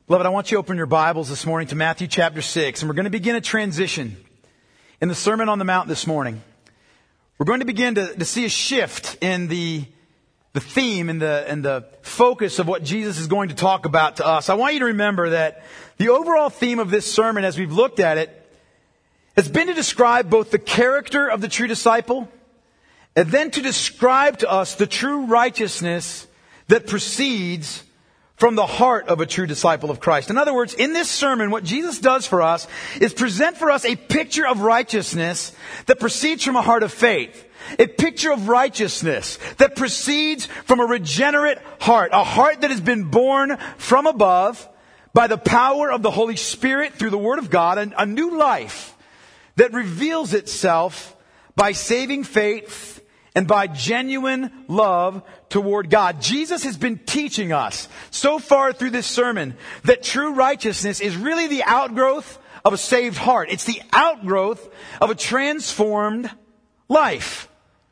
Beloved, I want you to open your Bibles this morning to Matthew chapter 6, and we're going to begin a transition in the Sermon on the Mount this morning. We're going to begin to see a shift in the theme and the focus of what Jesus is going to talk about to us. I want you to remember that the overall theme of this sermon, as we've looked at it, has been to describe both the character of the true disciple and then to describe to us the true righteousness that proceeds from the heart of a true disciple of Christ. In other words, in this sermon, what Jesus does for us is present for us a picture of righteousness that proceeds from a heart of faith. A picture of righteousness that proceeds from a regenerate heart. A heart that has been born from above by the power of the Holy Spirit through the Word of God. A new life that reveals itself by saving faith and by genuine love toward God. Jesus has been teaching us so far through this sermon that true righteousness is really the outgrowth of a saved heart. It's the outgrowth of a transformed life.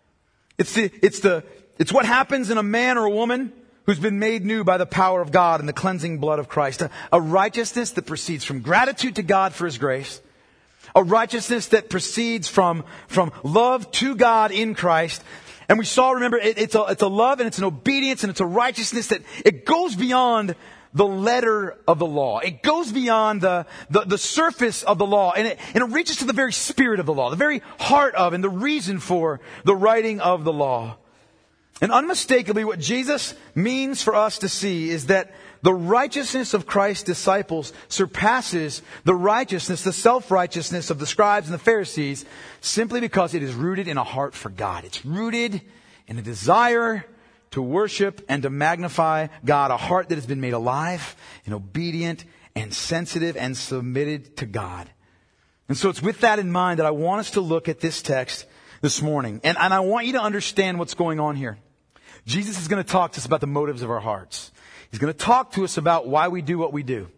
It's what happens in a man or a woman who's been made new by the power of God and the cleansing blood of Christ. A righteousness that proceeds from gratitude to God for His grace. A righteousness that proceeds from love to God in Christ. And we saw, remember, it's a love and it's an obedience and it's a righteousness that it goes beyond the letter of the law. It goes beyond the surface of the law. And it reaches to the very spirit of the law, the very heart of and the reason for the writing of the law. And unmistakably, what Jesus means for us to see is that the righteousness of Christ's disciples surpasses the righteousness, the self-righteousness of the scribes and the Pharisees simply because it is rooted in a heart for God. It's rooted in a desire to worship and to magnify God, a heart that has been made alive and obedient and sensitive and submitted to God. And so it's with that in mind that I want us to look at this text this morning. And I want you to understand what's going on here. Jesus is going to talk to us about the motives of our hearts. He's going to talk to us about why we do what we do.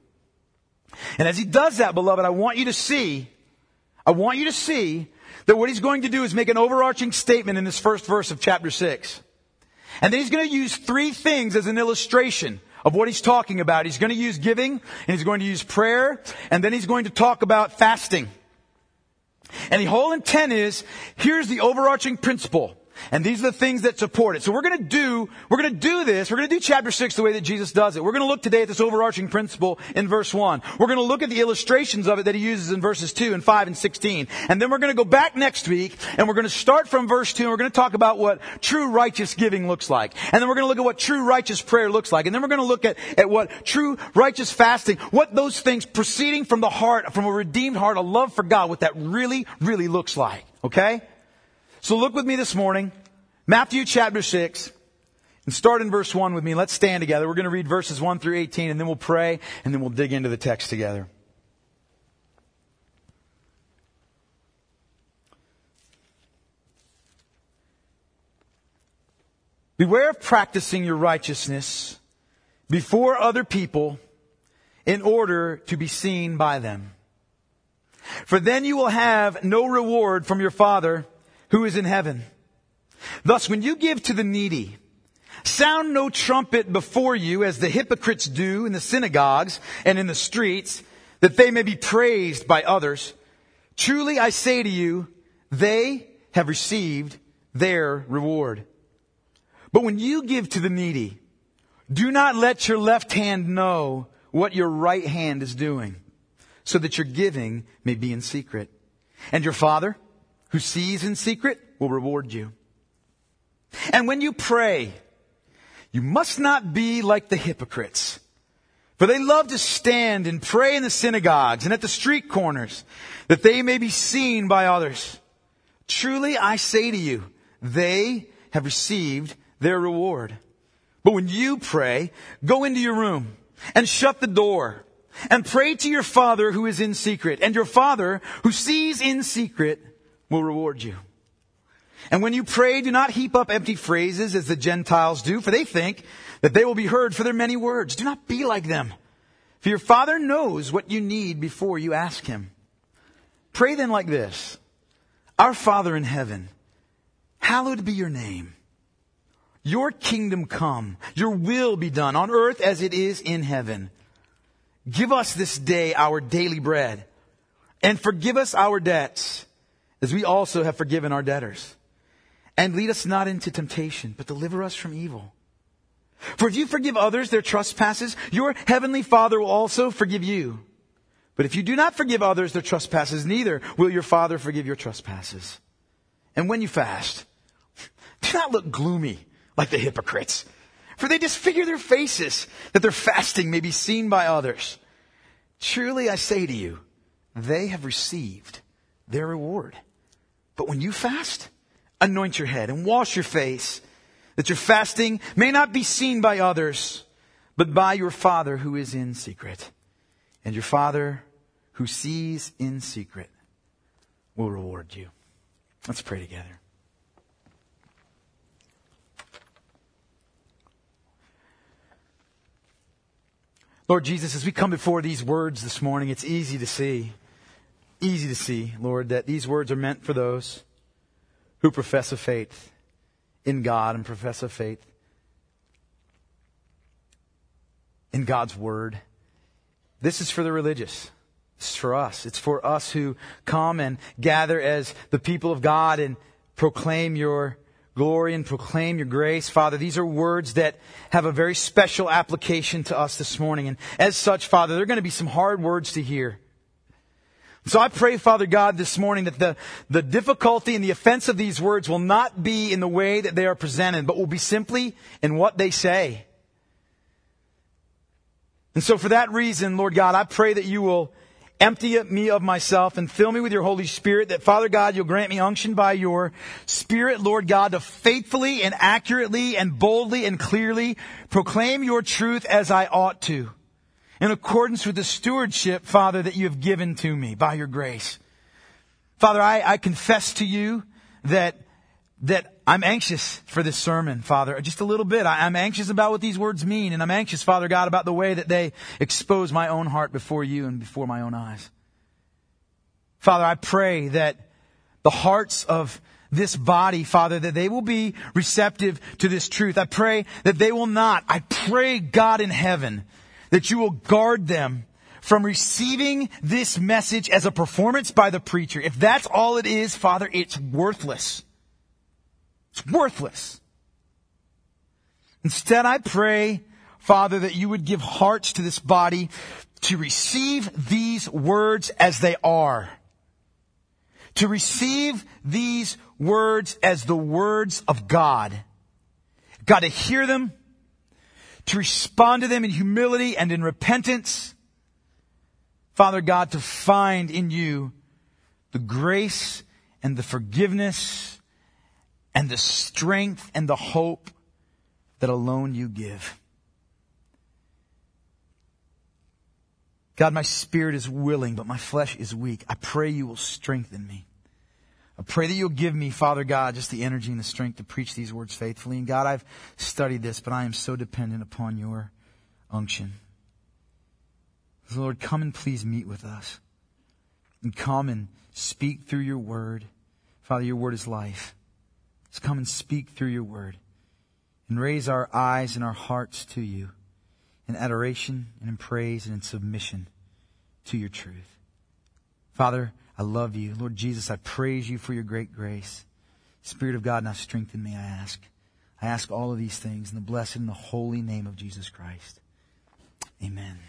And as He does that, beloved, I want you to see that what He's going to do is make an overarching statement in this first verse of chapter 6. And then He's going to use three things as an illustration of what He's talking about. He's going to use giving, and He's going to use prayer, and then He's going to talk about fasting. And the whole intent is, here's the overarching principle. And these are the things that support it. So we're going to do chapter 6 the way that Jesus does it. We're going to look today at this overarching principle in verse 1. We're going to look at the illustrations of it that He uses in verses 2 and 5 and 16. And then we're going to go back next week and we're going to start from verse 2 and we're going to talk about what true righteous giving looks like. And then we're going to look at what true righteous prayer looks like. And then we're going to look at what true righteous fasting, what those things proceeding from the heart, from a redeemed heart, a love for God, what that really, really looks like. Okay? So look with me this morning, Matthew chapter 6, and start in verse 1 with me. Let's stand together. We're going to read verses 1 through 18, and then we'll pray, and then we'll dig into the text together. Beware of practicing your righteousness before other people in order to be seen by them. For then you will have no reward from your Father who is in heaven. Thus, when you give to the needy, sound no trumpet before you as the hypocrites do in the synagogues and in the streets, that they may be praised by others. Truly, I say to you, they have received their reward. But when you give to the needy, do not let your left hand know what your right hand is doing, so that your giving may be in secret. And your Father, who sees in secret, will reward you. And when you pray, you must not be like the hypocrites, for they love to stand and pray in the synagogues and at the street corners, that they may be seen by others. Truly, I say to you, they have received their reward. But when you pray, go into your room and shut the door and pray to your Father who is in secret, and your Father who sees in secret will reward you. And when you pray, do not heap up empty phrases as the Gentiles do, for they think that they will be heard for their many words. Do not be like them, for your Father knows what you need before you ask Him. Pray then like this: Our Father in heaven, hallowed be your name. Your kingdom come, your will be done on earth as it is in heaven. Give us this day our daily bread, and forgive us our debts, as we also have forgiven our debtors. And lead us not into temptation, but deliver us from evil. For if you forgive others their trespasses, your heavenly Father will also forgive you. But if you do not forgive others their trespasses, neither will your Father forgive your trespasses. And when you fast, do not look gloomy like the hypocrites, for they disfigure their faces, that their fasting may be seen by others. Truly I say to you, they have received their reward. But when you fast, anoint your head and wash your face, that your fasting may not be seen by others, but by your Father who is in secret. And your Father who sees in secret will reward you. Let's pray together. Lord Jesus, as we come before these words this morning, it's easy to see, Lord, that these words are meant for those who profess a faith in God and profess a faith in God's Word. This is for the religious. This is for us. It's for us who come and gather as the people of God and proclaim your glory and proclaim your grace. Father, these are words that have a very special application to us this morning. And as such, Father, there are going to be some hard words to hear. So I pray, Father God, this morning that the difficulty and the offense of these words will not be in the way that they are presented, but will be simply in what they say. And so for that reason, Lord God, I pray that you will empty me of myself and fill me with your Holy Spirit, that, Father God, you'll grant me unction by your Spirit, Lord God, to faithfully and accurately and boldly and clearly proclaim your truth as I ought to, in accordance with the stewardship, Father, that you have given to me by your grace. Father, I confess to you that I'm anxious for this sermon, Father, just a little bit. I'm anxious about what these words mean, and I'm anxious, Father God, about the way that they expose my own heart before you and before my own eyes. Father, I pray that the hearts of this body, Father, that they will be receptive to this truth. I pray that they will not. I pray, God in heaven, that you will guard them from receiving this message as a performance by the preacher. If that's all it is, Father, it's worthless. It's worthless. Instead, I pray, Father, that you would give hearts to this body to receive these words as they are. To receive these words as the words of God. God, to hear them, to respond to them in humility and in repentance. Father God, to find in you the grace and the forgiveness and the strength and the hope that alone you give. God, my spirit is willing, but my flesh is weak. I pray you will strengthen me. I pray that you'll give me, Father God, just the energy and the strength to preach these words faithfully. And God, I've studied this, but I am so dependent upon your unction. So Lord, come and please meet with us. And come and speak through your word. Father, your word is life. Let's come and speak through your word. And raise our eyes and our hearts to you in adoration and in praise and in submission to your truth. Father, I love you. Lord Jesus, I praise you for your great grace. Spirit of God, now strengthen me, I ask. I ask all of these things in the blessed and the holy name of Jesus Christ. Amen.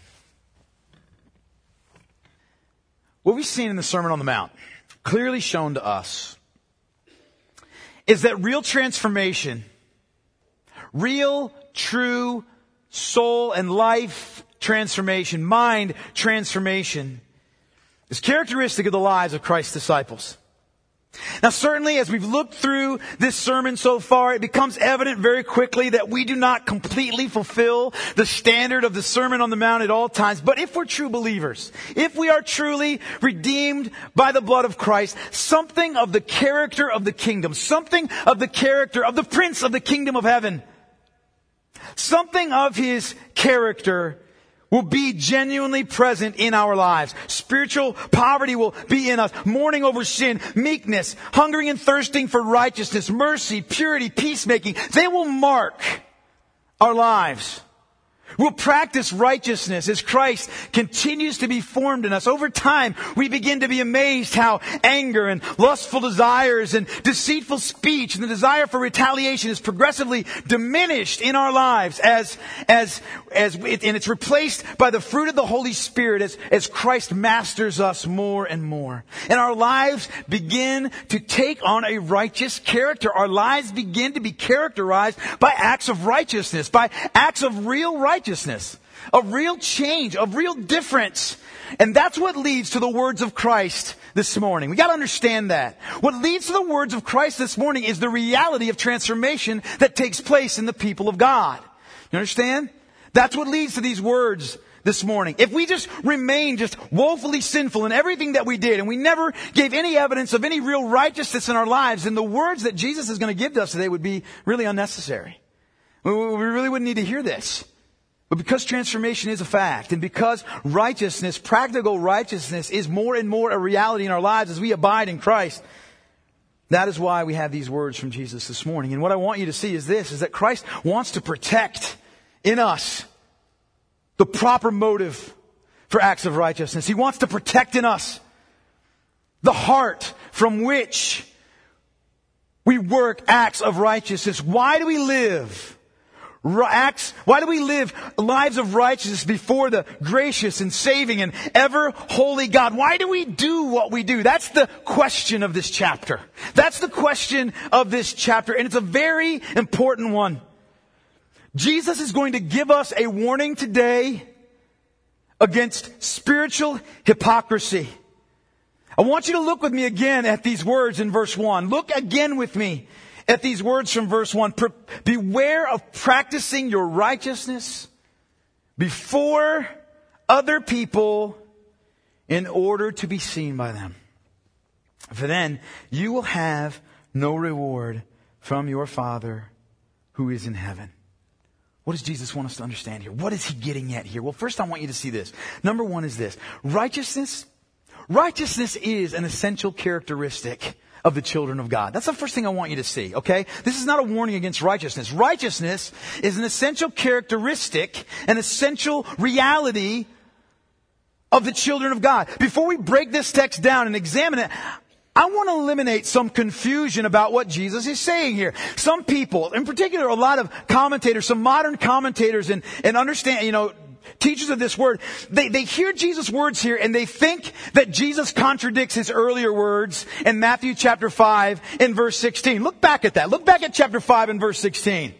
What we've seen in the Sermon on the Mount, clearly shown to us, is that real transformation, real, true soul and life transformation, mind transformation, is characteristic of the lives of Christ's disciples. Now certainly as we've looked through this sermon so far, it becomes evident very quickly that we do not completely fulfill the standard of the Sermon on the Mount at all times. But if we're true believers, if we are truly redeemed by the blood of Christ, something of the character of the kingdom, something of the character of the Prince of the kingdom of heaven, something of his character will be genuinely present in our lives. Spiritual poverty will be in us. Mourning over sin, meekness, hungering and thirsting for righteousness, mercy, purity, peacemaking. They will mark our lives. We'll practice righteousness as Christ continues to be formed in us. Over time, we begin to be amazed how anger and lustful desires and deceitful speech and the desire for retaliation is progressively diminished in our lives and it's replaced by the fruit of the Holy Spirit as Christ masters us more and more. And our lives begin to take on a righteous character. Our lives begin to be characterized by acts of righteousness, by acts of real righteousness, of real change, of real difference. And that's what leads to the words of Christ this morning. We got to understand that. What leads to the words of Christ this morning is the reality of transformation that takes place in the people of God. You understand? That's what leads to these words this morning. If we just remain just woefully sinful in everything that we did, and we never gave any evidence of any real righteousness in our lives, then the words that Jesus is going to give to us today would be really unnecessary. We really wouldn't need to hear this. But because transformation is a fact, and because righteousness, practical righteousness, is more and more a reality in our lives as we abide in Christ, that is why we have these words from Jesus this morning. And what I want you to see is this, is that Christ wants to protect in us the proper motive for acts of righteousness. He wants to protect in us the heart from which we work acts of righteousness. Why do we live lives of righteousness before the gracious and saving and ever holy God? Why do we do what we do? That's the question of this chapter. That's the question of this chapter, and it's a very important one. Jesus is going to give us a warning today against spiritual hypocrisy. I want you to look with me again at these words in verse 1. Look again with me at these words from verse 1. Beware of practicing your righteousness before other people in order to be seen by them. For then you will have no reward from your Father who is in heaven. What does Jesus want us to understand here? What is he getting at here? Well, first I want you to see this. Number one is this. Righteousness is an essential characteristic of the children of God. That's the first thing I want you to see, okay? This is not a warning against righteousness. Righteousness is an essential characteristic, an essential reality of the children of God. Before we break this text down and examine it, I want to eliminate some confusion about what Jesus is saying here. Some people, in particular a lot of commentators, some modern commentators and understand, teachers of this word, they hear Jesus' words here and they think that Jesus contradicts his earlier words in Matthew chapter 5 and verse 16. Look back at that. Look back at chapter 5 and verse 16.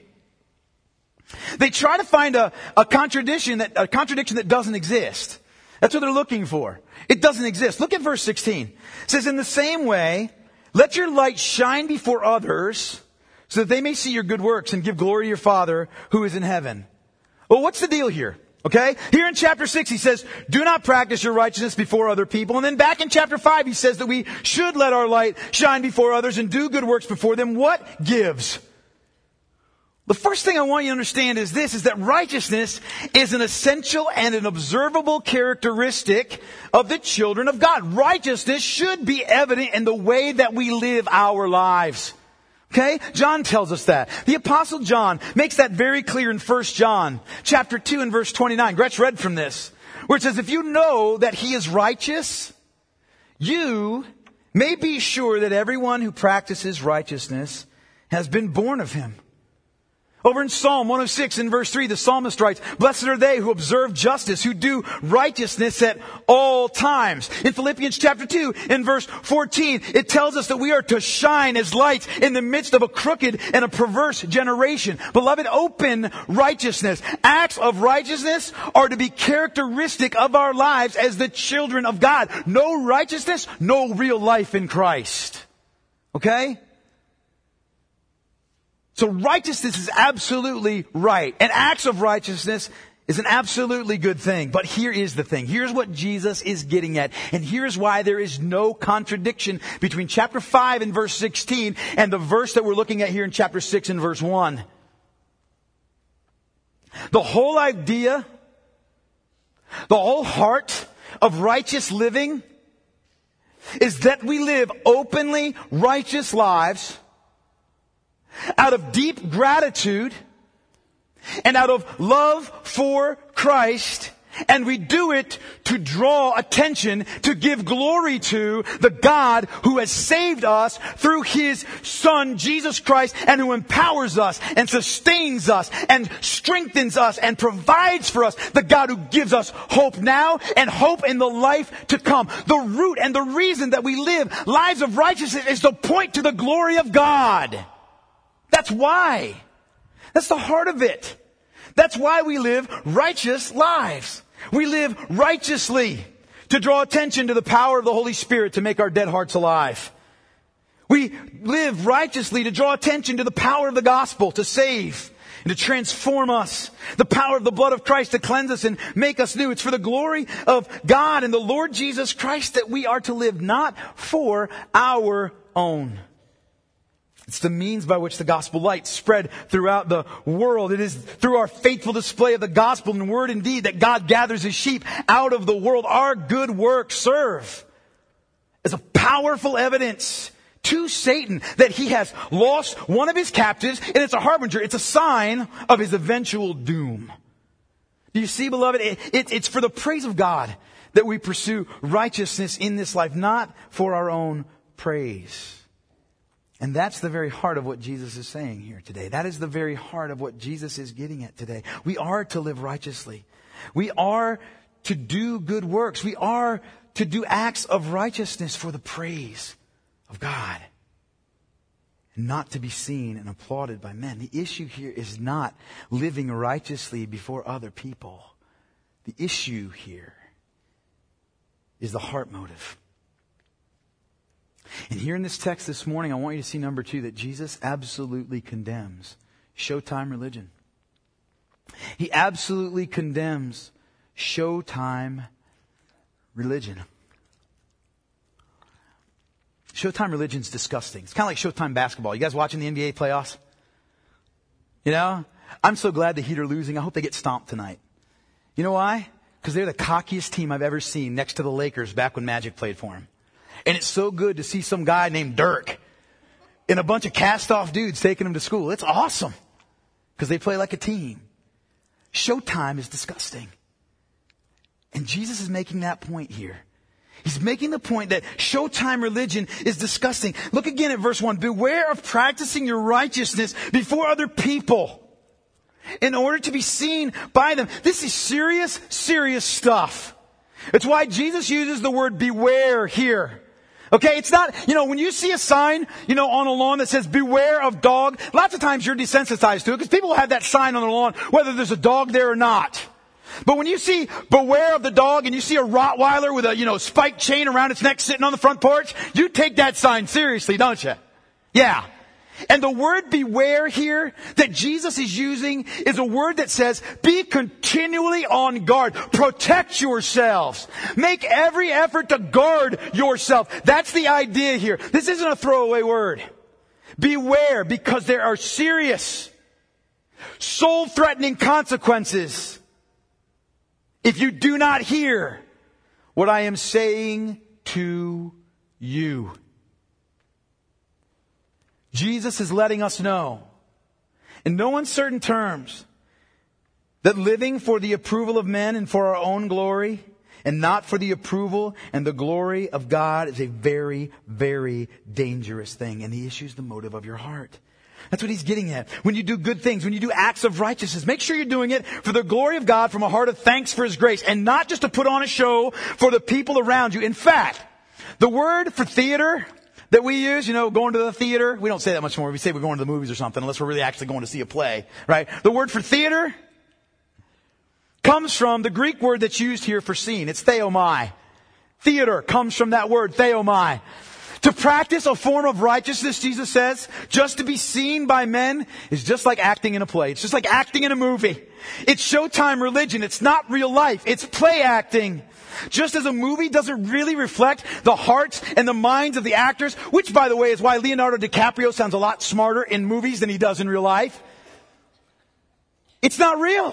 They try to find a contradiction that doesn't exist. That's what they're looking for. It doesn't exist. Look at verse 16. It says, in the same way, let your light shine before others so that they may see your good works and give glory to your Father who is in heaven. Well, what's the deal here? Okay? Here in chapter 6, he says, do not practice your righteousness before other people. And then back in chapter 5, he says that we should let our light shine before others and do good works before them. What gives? The first thing I want you to understand is this, is that righteousness is an essential and an observable characteristic of the children of God. Righteousness should be evident in the way that we live our lives. Okay? John tells us that. The Apostle John makes that very clear in 1 John chapter 2 and verse 29. Gretch read from this, where it says, if you know that he is righteous, you may be sure that everyone who practices righteousness has been born of him. Over in Psalm 106 in verse 3, the psalmist writes, blessed are they who observe justice, who do righteousness at all times. In Philippians chapter 2 in verse 14, it tells us that we are to shine as lights in the midst of a crooked and a perverse generation. Beloved, open righteousness, acts of righteousness are to be characteristic of our lives as the children of God. No righteousness, no real life in Christ. Okay? So righteousness is absolutely right. And acts of righteousness is an absolutely good thing. But here is the thing. Here's what Jesus is getting at. And here's why there is no contradiction between chapter 5 and verse 16 and the verse that we're looking at here in chapter 6 and verse 1. The whole idea, the whole heart of righteous living is that we live openly righteous lives out of deep gratitude and out of love for Christ, and we do it to draw attention, to give glory to the God who has saved us through His Son, Jesus Christ, and who empowers us and sustains us and strengthens us and provides for us. The God who gives us hope now and hope in the life to come. The root and the reason that we live lives of righteousness is to point to the glory of God. That's why. That's the heart of it. That's why we live righteous lives. We live righteously to draw attention to the power of the Holy Spirit to make our dead hearts alive. We live righteously to draw attention to the power of the gospel to save and to transform us. The power of the blood of Christ to cleanse us and make us new. It's for the glory of God and the Lord Jesus Christ that we are to live, not for our own. It's the means by which the gospel light spread throughout the world. It is through our faithful display of the gospel in word and deed that God gathers His sheep out of the world. Our good works serve as a powerful evidence to Satan that he has lost one of his captives, and it's a harbinger, it's a sign of his eventual doom. Do you see, beloved? It's for the praise of God that we pursue righteousness in this life, not for our own praise. And that's the very heart of what Jesus is saying here today. That is the very heart of what Jesus is getting at today. We are to live righteously. We are to do good works. We are to do acts of righteousness for the praise of God. And not to be seen and applauded by men. The issue here is not living righteously before other people. The issue here is the heart motive. And here in this text this morning, I want you to see number 2, that Jesus absolutely condemns Showtime religion. He absolutely condemns Showtime religion. Showtime religion's disgusting. It's kind of like Showtime basketball. You guys watching the NBA playoffs? You know, I'm so glad the Heat are losing. I hope they get stomped tonight. You know why? Because they're the cockiest team I've ever seen next to the Lakers back when Magic played for them. And it's so good to see some guy named Dirk and a bunch of cast-off dudes taking him to school. It's awesome because they play like a team. Showtime is disgusting. And Jesus is making that point here. He's making the point that Showtime religion is disgusting. Look again at verse 1. Beware of practicing your righteousness before other people in order to be seen by them. This is serious, serious stuff. It's why Jesus uses the word beware here. Okay, it's not, when you see a sign, on a lawn that says beware of dog, lots of times you're desensitized to it because people have that sign on the lawn whether there's a dog there or not. But when you see beware of the dog and you see a Rottweiler with a, spiked chain around its neck sitting on the front porch, you take that sign seriously, don't you? Yeah. And the word beware here that Jesus is using is a word that says, be continually on guard. Protect yourselves. Make every effort to guard yourself. That's the idea here. This isn't a throwaway word. Beware, because there are serious, soul-threatening consequences if you do not hear what I am saying to you. Jesus is letting us know, in no uncertain terms, that living for the approval of men and for our own glory and not for the approval and the glory of God is a very, very dangerous thing. And the issue is the motive of your heart. That's what he's getting at. When you do good things, when you do acts of righteousness, make sure you're doing it for the glory of God from a heart of thanks for His grace and not just to put on a show for the people around you. In fact, the word for theater that we use, going to the theater, we don't say that much more. We say we're going to the movies or something unless we're really actually going to see a play, right? The word for theater comes from the Greek word that's used here for seen. It's theomai. Theater comes from that word, theomai. To practice a form of righteousness, Jesus says, just to be seen by men is just like acting in a play. It's just like acting in a movie. It's Showtime religion. It's not real life. It's play acting. Just as a movie doesn't really reflect the hearts and the minds of the actors, which, by the way, is why Leonardo DiCaprio sounds a lot smarter in movies than he does in real life. It's not real.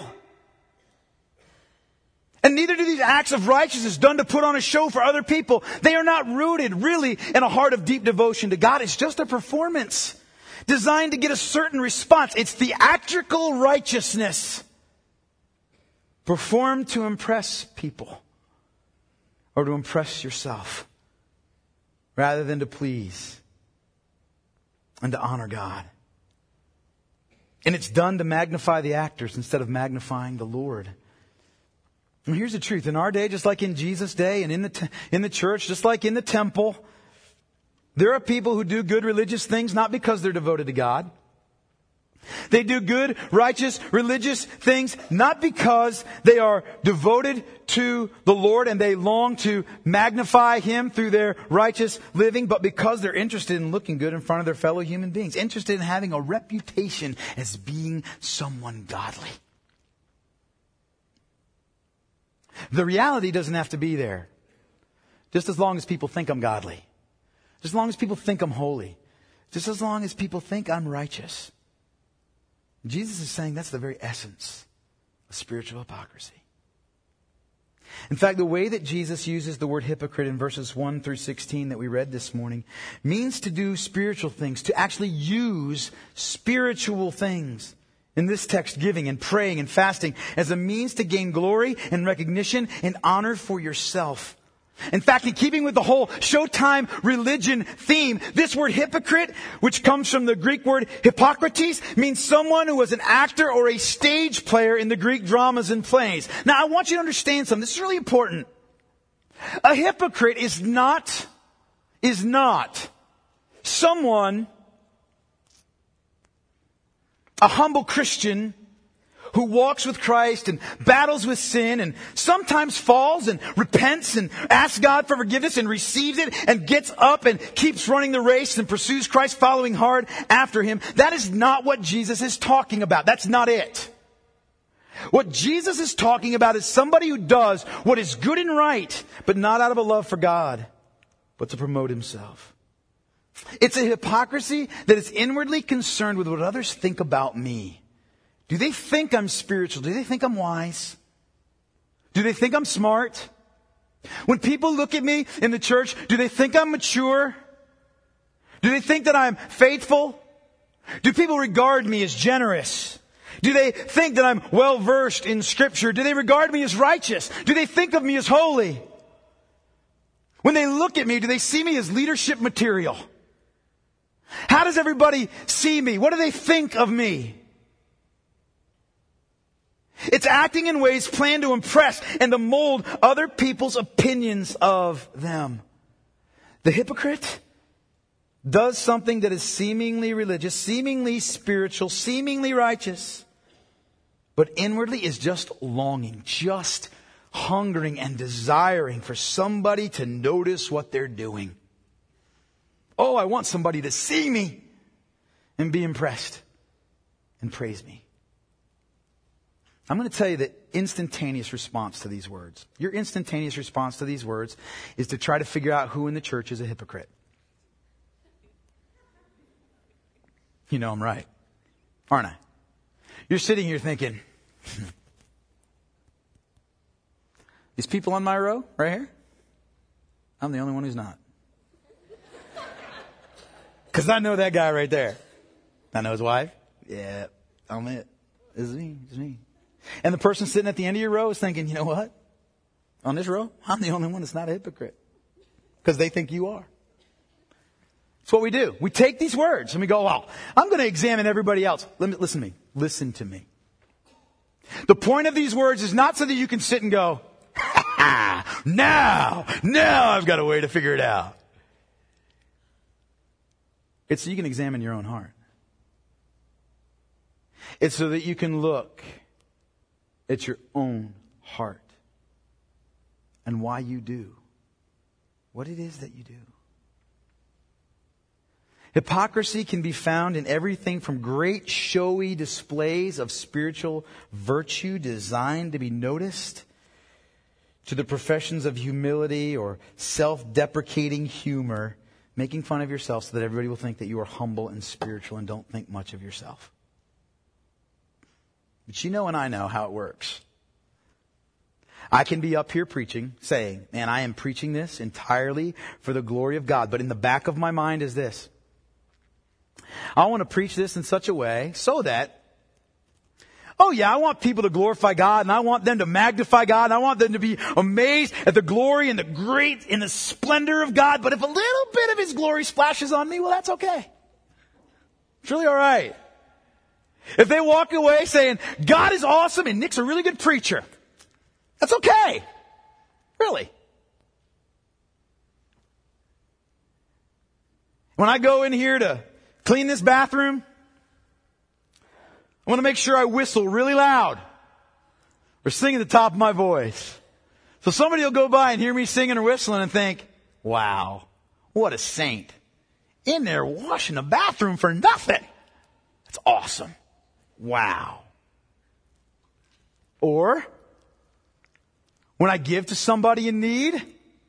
And neither do these acts of righteousness done to put on a show for other people. They are not rooted really in a heart of deep devotion to God. It's just a performance. designed to get a certain response. It's theatrical righteousness performed to impress people or to impress yourself rather than to please and to honor God. And it's done to magnify the actors instead of magnifying the Lord. And here's the truth. In our day, just like in Jesus' day and in the church, just like in the temple, there are people who do good religious things not because they're devoted to God. They do good, righteous, religious things not because they are devoted to the Lord and they long to magnify Him through their righteous living, but because they're interested in looking good in front of their fellow human beings, interested in having a reputation as being someone godly. The reality doesn't have to be there. Just as long as people think I'm godly. Just as long as people think I'm holy. Just as long as people think I'm righteous. Jesus is saying that's the very essence of spiritual hypocrisy. In fact, the way that Jesus uses the word hypocrite in verses 1 through 16 that we read this morning means to do spiritual things, to actually use spiritual things. In this text, giving and praying and fasting as a means to gain glory and recognition and honor for yourself. In fact, in keeping with the whole Showtime religion theme, this word hypocrite, which comes from the Greek word hypokrates, means someone who was an actor or a stage player in the Greek dramas and plays. Now, I want you to understand something. This is really important. A hypocrite is not someone, a humble Christian who walks with Christ and battles with sin and sometimes falls and repents and asks God for forgiveness and receives it and gets up and keeps running the race and pursues Christ, following hard after Him. That is not what Jesus is talking about. That's not it. What Jesus is talking about is somebody who does what is good and right, but not out of a love for God, but to promote himself. It's a hypocrisy that is inwardly concerned with what others think about me. Do they think I'm spiritual? Do they think I'm wise? Do they think I'm smart? When people look at me in the church, do they think I'm mature? Do they think that I'm faithful? Do people regard me as generous? Do they think that I'm well versed in Scripture? Do they regard me as righteous? Do they think of me as holy? When they look at me, do they see me as leadership material? How does everybody see me? What do they think of me? It's acting in ways planned to impress and to mold other people's opinions of them. The hypocrite does something that is seemingly religious, seemingly spiritual, seemingly righteous, but inwardly is just longing, just hungering and desiring for somebody to notice what they're doing. Oh, I want somebody to see me and be impressed and praise me. I'm going to tell you the instantaneous response to these words. Your instantaneous response to these words is to try to figure out who in the church is a hypocrite. You know I'm right, aren't I? You're sitting here thinking, these people on my row right here, I'm the only one who's not. Because I know that guy right there. I know his wife. Yeah, I'm it. It's me. And the person sitting at the end of your row is thinking, you know what? On this row, I'm the only one that's not a hypocrite. Because they think you are. That's what we do. We take these words and we go, well, I'm going to examine everybody else. Listen to me. Listen to me. The point of these words is not so that you can sit and go, now I've got a way to figure it out. It's so you can examine your own heart. It's so that you can look at your own heart and why you do what it is that you do. Hypocrisy can be found in everything from great showy displays of spiritual virtue designed to be noticed to the professions of humility or self-deprecating humor, making fun of yourself so that everybody will think that you are humble and spiritual and don't think much of yourself. But you know and I know how it works. I can be up here preaching, saying, man, I am preaching this entirely for the glory of God. But in the back of my mind is this. I want to preach this in such a way so that, oh yeah, I want people to glorify God, and I want them to magnify God, and I want them to be amazed at the glory and the great and the splendor of God. But if a little bit of His glory splashes on me, well, that's okay. It's really all right. If they walk away saying, God is awesome and Nick's a really good preacher, that's okay. Really. When I go in here to clean this bathroom, I want to make sure I whistle really loud or sing at the top of my voice. So somebody will go by and hear me singing or whistling and think, wow, what a saint. In there washing the bathroom for nothing. That's awesome. Wow. Or when I give to somebody in need,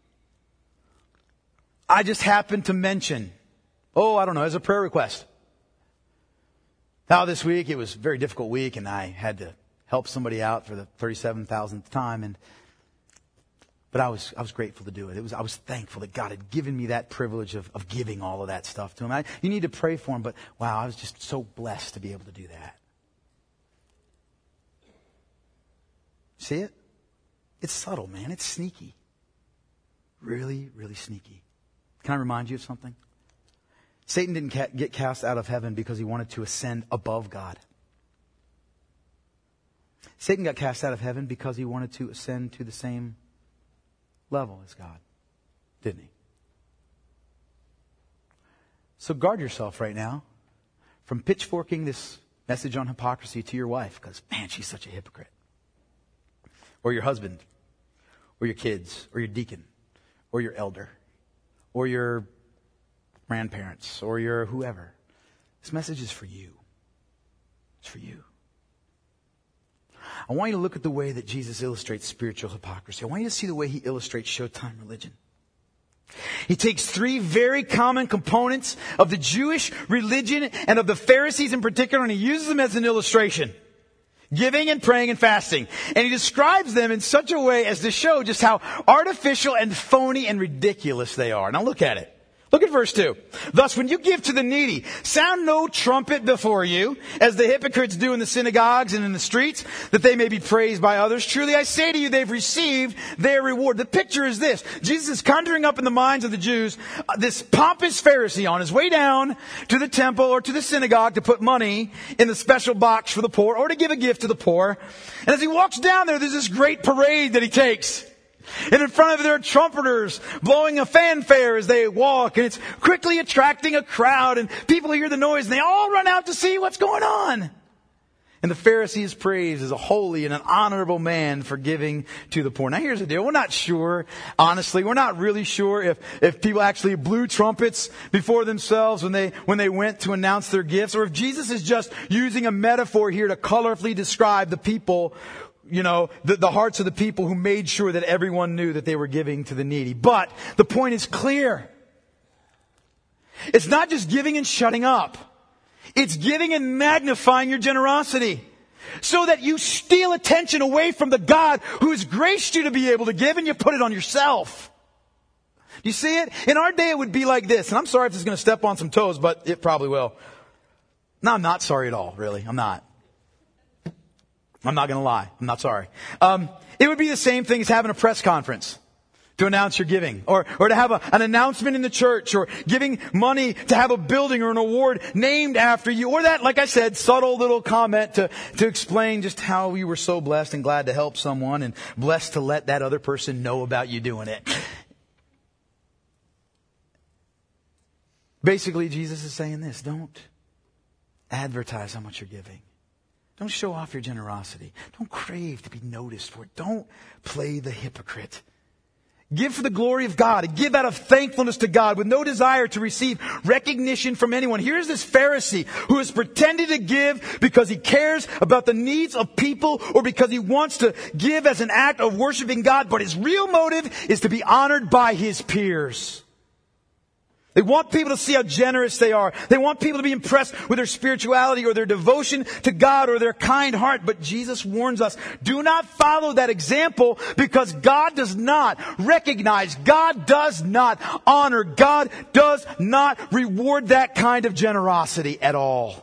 I just happen to mention, as a prayer request. Now this week, it was a very difficult week, and I had to help somebody out for the 37,000th time, but I was grateful to do it. I was thankful that God had given me that privilege of giving all of that stuff to Him. You need to pray for Him, but wow, I was just so blessed to be able to do that. See it? It's subtle, man. It's sneaky. Really, really sneaky. Can I remind you of something? Satan didn't get cast out of heaven because he wanted to ascend above God. Satan got cast out of heaven because he wanted to ascend to the same level as God, didn't he? So guard yourself right now from pitchforking this message on hypocrisy to your wife, because, man, she's such a hypocrite. Or your husband, or your kids, or your deacon, or your elder, or your grandparents, or your whoever. This message is for you. It's for you. I want you to look at the way that Jesus illustrates spiritual hypocrisy. I want you to see the way He illustrates Showtime religion. He takes three very common components of the Jewish religion and of the Pharisees in particular, and He uses them as an illustration. Giving and praying and fasting. And He describes them in such a way as to show just how artificial and phony and ridiculous they are. Now look at it. Look at verse 2. Thus, when you give to the needy, sound no trumpet before you, as the hypocrites do in the synagogues and in the streets, that they may be praised by others. Truly, I say to you, they've received their reward. The picture is this. Jesus is conjuring up in the minds of the Jews this pompous Pharisee on his way down to the temple or to the synagogue to put money in the special box for the poor or to give a gift to the poor. And as he walks down there's this great parade that he takes. And in front of there are trumpeters blowing a fanfare as they walk, and it's quickly attracting a crowd, and people hear the noise, and they all run out to see what's going on. And the Pharisee is praised as a holy and an honorable man for giving to the poor. Now here's the deal. We're not sure, honestly, we're not really sure if people actually blew trumpets before themselves when they went to announce their gifts, or if Jesus is just using a metaphor here to colorfully describe the people, the hearts of the people who made sure that everyone knew that they were giving to the needy. But the point is clear. It's not just giving and shutting up. It's giving and magnifying your generosity so that you steal attention away from the God who has graced you to be able to give, and you put it on yourself. Do you see it? In our day, it would be like this. And I'm sorry if this is going to step on some toes, but it probably will. No, I'm not sorry at all, really. I'm not going to lie. I'm not sorry. It would be the same thing as having a press conference to announce your giving, or to have an announcement in the church, or giving money to have a building or an award named after you, or that, like I said, subtle little comment to explain just how you were so blessed and glad to help someone and blessed to let that other person know about you doing it. Basically, Jesus is saying this: don't advertise how much you're giving. Don't show off your generosity. Don't crave to be noticed for it. Don't play the hypocrite. Give for the glory of God, and give out of thankfulness to God with no desire to receive recognition from anyone. Here's this Pharisee who has pretended to give because he cares about the needs of people, or because he wants to give as an act of worshiping God, but his real motive is to be honored by his peers. They want people to see how generous they are. They want people to be impressed with their spirituality or their devotion to God or their kind heart. But Jesus warns us, do not follow that example, because God does not recognize, God does not honor, God does not reward that kind of generosity at all.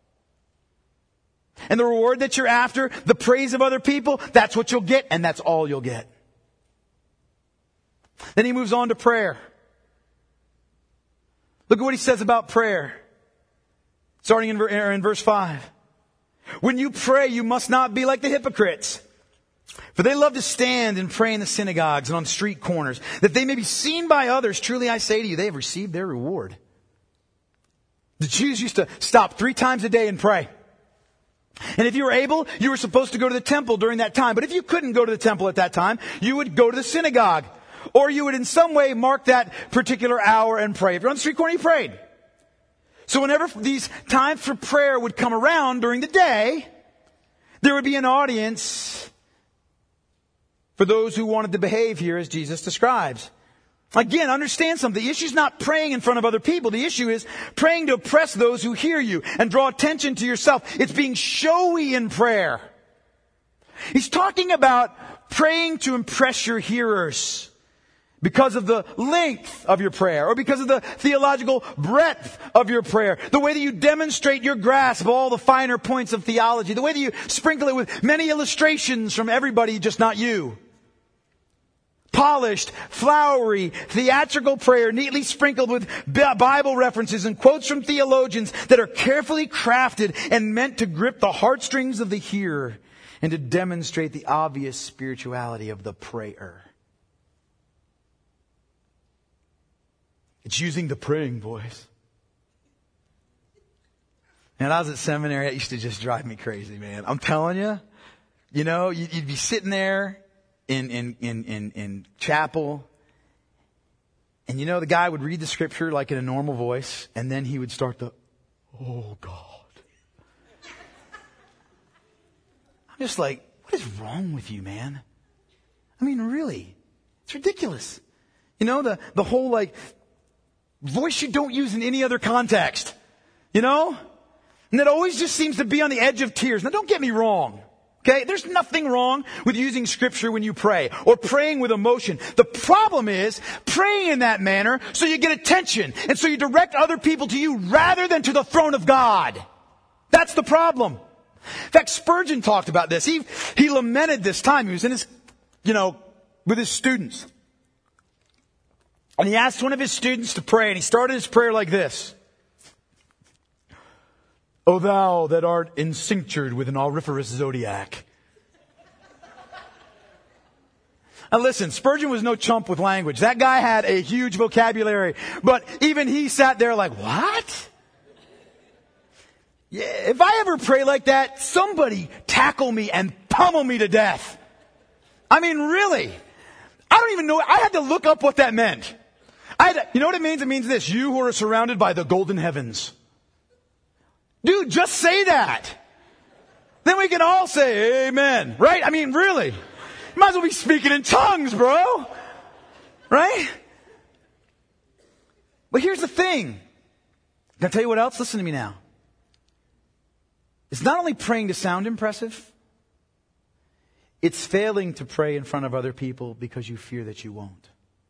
And the reward that you're after, the praise of other people, that's what you'll get, and that's all you'll get. Then he moves on to prayer. Look at what he says about prayer. Starting in verse 5. When you pray, you must not be like the hypocrites, for they love to stand and pray in the synagogues and on street corners, that they may be seen by others. Truly I say to you, they have received their reward. The Jews used to stop 3 times a day and pray. And if you were able, you were supposed to go to the temple during that time. But if you couldn't go to the temple at that time, you would go to the synagogue. Or you would in some way mark that particular hour and pray. If you're on the street corner, you prayed. So whenever these times for prayer would come around during the day, there would be an audience for those who wanted to behave here as Jesus describes. Again, understand something. The issue is not praying in front of other people. The issue is praying to oppress those who hear you and draw attention to yourself. It's being showy in prayer. He's talking about praying to impress your hearers because of the length of your prayer, or because of the theological breadth of your prayer, the way that you demonstrate your grasp of all the finer points of theology, the way that you sprinkle it with many illustrations from everybody, just not you. Polished, flowery, theatrical prayer, neatly sprinkled with Bible references and quotes from theologians that are carefully crafted and meant to grip the heartstrings of the hearer and to demonstrate the obvious spirituality of the prayer. It's using the praying voice. And I was at seminary, that used to just drive me crazy, man. I'm telling you, you'd be sitting there in chapel, and the guy would read the scripture like in a normal voice, and then he would start oh God. I'm just like, what is wrong with you, man? I mean, really, it's ridiculous. The whole voice you don't use in any other context, and it always just seems to be on the edge of tears. Now, don't get me wrong. Okay, there's nothing wrong with using scripture when you pray or praying with emotion. The problem is praying in that manner so you get attention and so you direct other people to you rather than to the throne of God. That's the problem. In fact, Spurgeon talked about this. He lamented this time. He was in his, with his students. And he asked one of his students to pray, and he started his prayer like this. O thou that art encinctured with an auriferous zodiac. Now listen, Spurgeon was no chump with language. That guy had a huge vocabulary. But even he sat there like, what? Yeah, if I ever pray like that, somebody tackle me and pummel me to death. I mean, really. I don't even know. I had to look up what that meant. You know what it means? It means this. You who are surrounded by the golden heavens. Dude, just say that. Then we can all say amen. Right? I mean, really. You might as well be speaking in tongues, bro. Right? But here's the thing. Can I tell you what else? Listen to me now. It's not only praying to sound impressive. It's failing to pray in front of other people because you fear that you won't.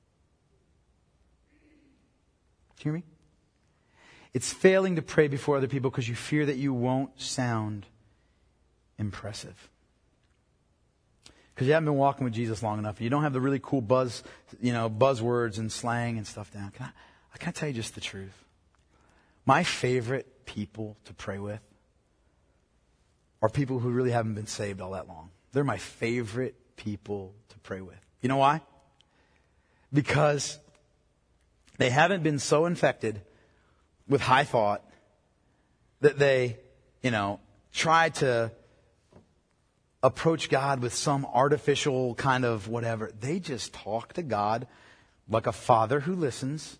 Do you hear me? It's failing to pray before other people because you fear that you won't sound impressive. Because you haven't been walking with Jesus long enough. And you don't have the really cool buzzwords and slang and stuff down. Can I tell you just the truth? My favorite people to pray with are people who really haven't been saved all that long. They're my favorite people to pray with. You know why? Because they haven't been so infected with high thought that they, try to approach God with some artificial kind of whatever. They just talk to God like a father who listens.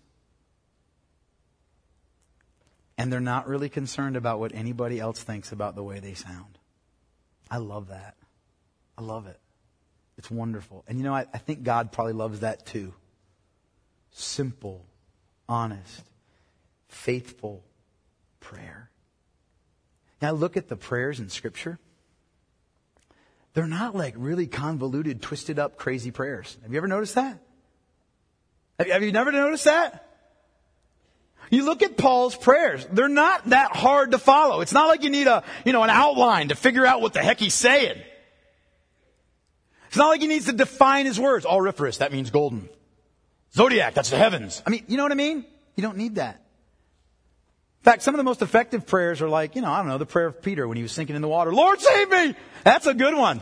And they're not really concerned about what anybody else thinks about the way they sound. I love that. I love it. It's wonderful. And I think God probably loves that too. Simple honest, faithful prayer. Now look at the prayers in Scripture. They're not like really convoluted, twisted up, crazy prayers. Have you ever noticed that? Have you never noticed that? You look at Paul's prayers. They're not that hard to follow. It's not like you need an outline to figure out what the heck he's saying. It's not like he needs to define his words. Auriferous, that means golden. Zodiac, that's the heavens. I mean, you know what I mean? You don't need that. In fact, some of the most effective prayers are like, the prayer of Peter when he was sinking in the water. Lord, save me! That's a good one.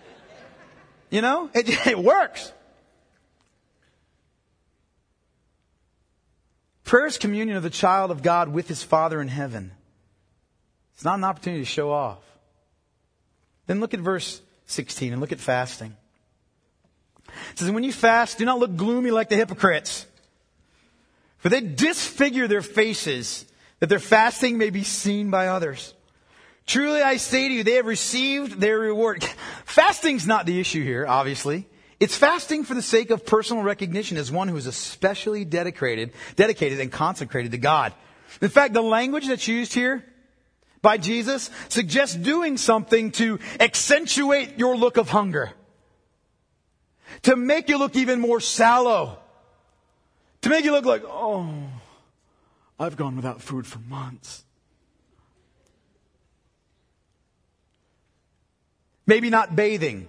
It works. Prayer is communion of the child of God with his Father in heaven. It's not an opportunity to show off. Then look at verse 16 and look at fasting. It says, when you fast, do not look gloomy like the hypocrites, for they disfigure their faces, that their fasting may be seen by others. Truly I say to you, they have received their reward. Fasting's not the issue here, obviously. It's fasting for the sake of personal recognition as one who is especially dedicated and consecrated to God. In fact, the language that's used here by Jesus suggests doing something to accentuate your look of hunger. To make you look even more sallow. To make you look like, I've gone without food for months. Maybe not bathing.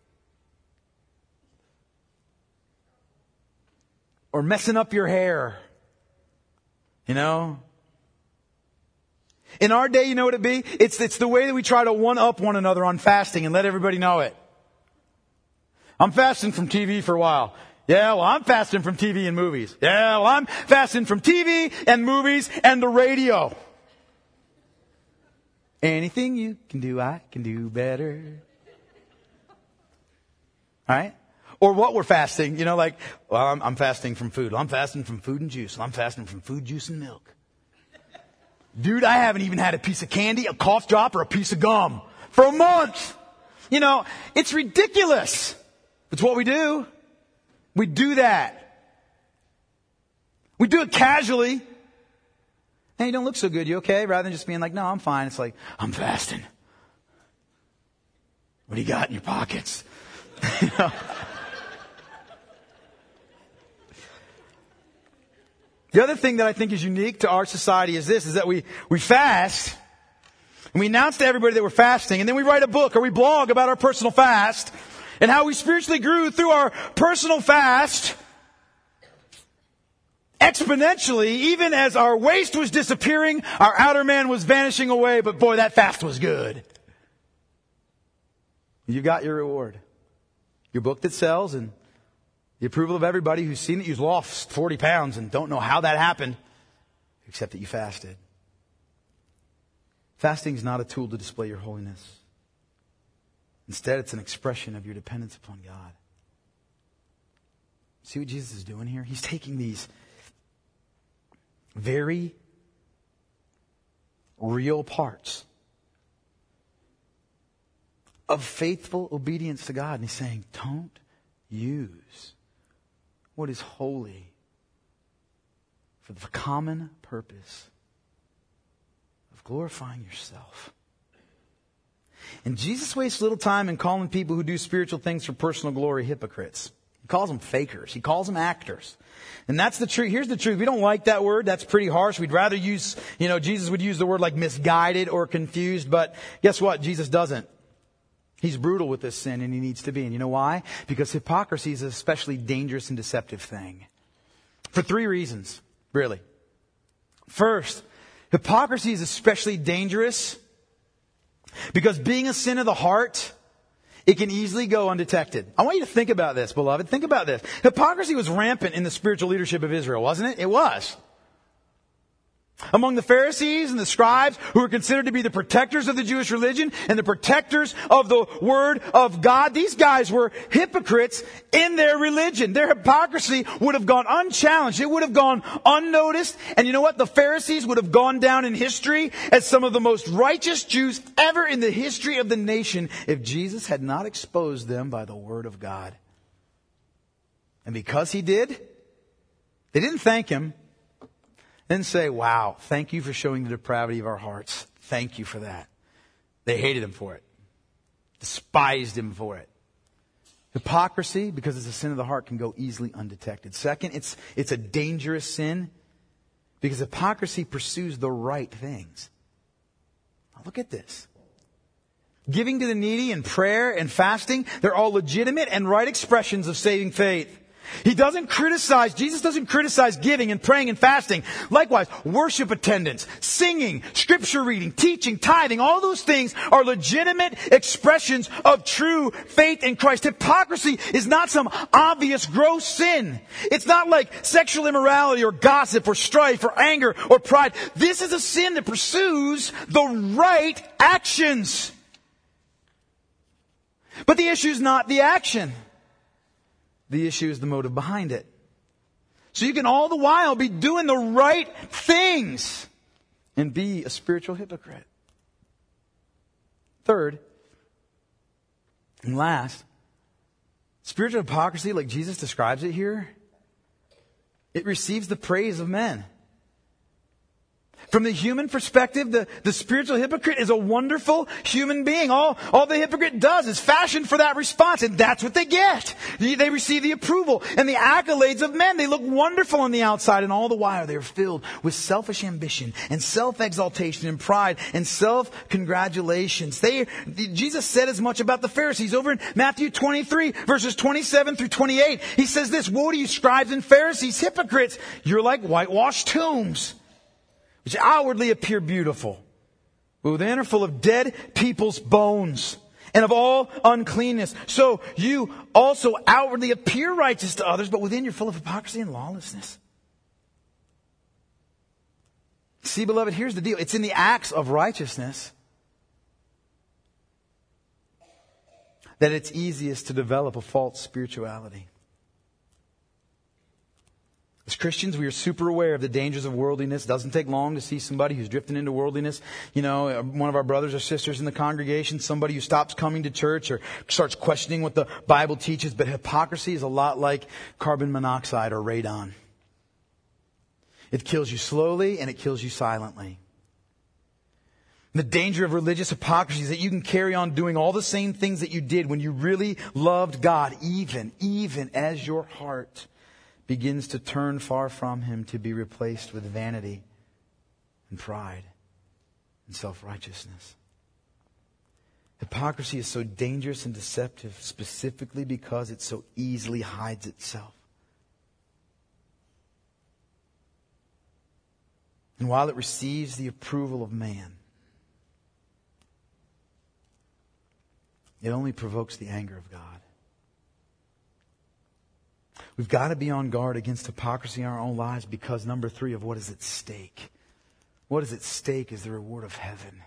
Or messing up your hair. In our day, you know what it'd be? It's the way that we try to one-up one another on fasting and let everybody know it. I'm fasting from TV for a while. Yeah, well, I'm fasting from TV and movies. Yeah, well, I'm fasting from TV and movies and the radio. Anything you can do, I can do better. All right? Or what we're fasting, I'm fasting from food. Well, I'm fasting from food and juice. Well, I'm fasting from food, juice, and milk. Dude, I haven't even had a piece of candy, a cough drop, or a piece of gum for a month. It's ridiculous. It's what we do. We do that. We do it casually. Hey, you don't look so good. You okay? Rather than just being like, no, I'm fine. It's like, I'm fasting. What do you got in your pockets? The other thing that I think is unique to our society is this, is that we fast, and we announce to everybody that we're fasting, and then we write a book or we blog about our personal fast, and how we spiritually grew through our personal fast, exponentially, even as our waist was disappearing, our outer man was vanishing away, but boy, that fast was good. You got your reward. Your book that sells and the approval of everybody who's seen that you've lost 40 pounds and don't know how that happened, except that you fasted. Fasting is not a tool to display your holiness. Instead, it's an expression of your dependence upon God. See what Jesus is doing here? He's taking these very real parts of faithful obedience to God, and he's saying, don't use what is holy for the common purpose of glorifying yourself. And Jesus wastes little time in calling people who do spiritual things for personal glory hypocrites. He calls them fakers. He calls them actors. And that's the truth. Here's the truth. We don't like that word. That's pretty harsh. We'd rather use, Jesus would use the word like misguided or confused. But guess what? Jesus doesn't. He's brutal with this sin, and he needs to be. And you know why? Because hypocrisy is an especially dangerous and deceptive thing. For 3 reasons, really. First, hypocrisy is especially dangerous because being a sin of the heart, it can easily go undetected. I want you to think about this, beloved. Think about this. Hypocrisy was rampant in the spiritual leadership of Israel, wasn't it? It was. Among the Pharisees and the scribes, who were considered to be the protectors of the Jewish religion and the protectors of the Word of God, these guys were hypocrites in their religion. Their hypocrisy would have gone unchallenged. It would have gone unnoticed. And you know what? The Pharisees would have gone down in history as some of the most righteous Jews ever in the history of the nation if Jesus had not exposed them by the Word of God. And because he did, they didn't thank him. then say, wow, thank you for showing the depravity of our hearts. Thank you for that. They hated him for it. Despised him for it. Hypocrisy, because it's a sin of the heart, can go easily undetected. Second, it's a dangerous sin because hypocrisy pursues the right things. Now look at this. Giving to the needy and prayer and fasting, they're all legitimate and right expressions of saving faith. Jesus doesn't criticize giving and praying and fasting. Likewise, worship attendance, singing, scripture reading, teaching, tithing, all those things are legitimate expressions of true faith in Christ. Hypocrisy is not some obvious gross sin. It's not like sexual immorality or gossip or strife or anger or pride. This is a sin that pursues the right actions. But the issue is not the action. The issue is the motive behind it. So you can all the while be doing the right things and be a spiritual hypocrite. Third, and last, spiritual hypocrisy, like Jesus describes it here, it receives the praise of men. From the human perspective, the spiritual hypocrite is a wonderful human being. All the hypocrite does is fashion for that response, and that's what they get. They receive the approval and the accolades of men. They look wonderful on the outside, and all the while they are filled with selfish ambition and self-exaltation and pride and self-congratulations. Jesus said as much about the Pharisees over in Matthew 23, verses 27 through 28. He says this, "Woe to you, scribes and Pharisees, hypocrites! You're like whitewashed tombs, which outwardly appear beautiful, but within are full of dead people's bones and of all uncleanness. So you also outwardly appear righteous to others, but within you're full of hypocrisy and lawlessness." See, beloved, here's the deal. It's in the acts of righteousness that it's easiest to develop a false spirituality. As Christians, we are super aware of the dangers of worldliness. It doesn't take long to see somebody who's drifting into worldliness. You know, one of our brothers or sisters in the congregation, somebody who stops coming to church or starts questioning what the Bible teaches. But hypocrisy is a lot like carbon monoxide or radon. It kills you slowly and it kills you silently. The danger of religious hypocrisy is that you can carry on doing all the same things that you did when you really loved God, even as your heart begins to turn far from Him, to be replaced with vanity and pride and self-righteousness. Hypocrisy is so dangerous and deceptive specifically because it so easily hides itself. And while it receives the approval of man, it only provokes the anger of God. We've got to be on guard against hypocrisy in our own lives because, number 3, of what is at stake. What is at stake is the reward of heaven.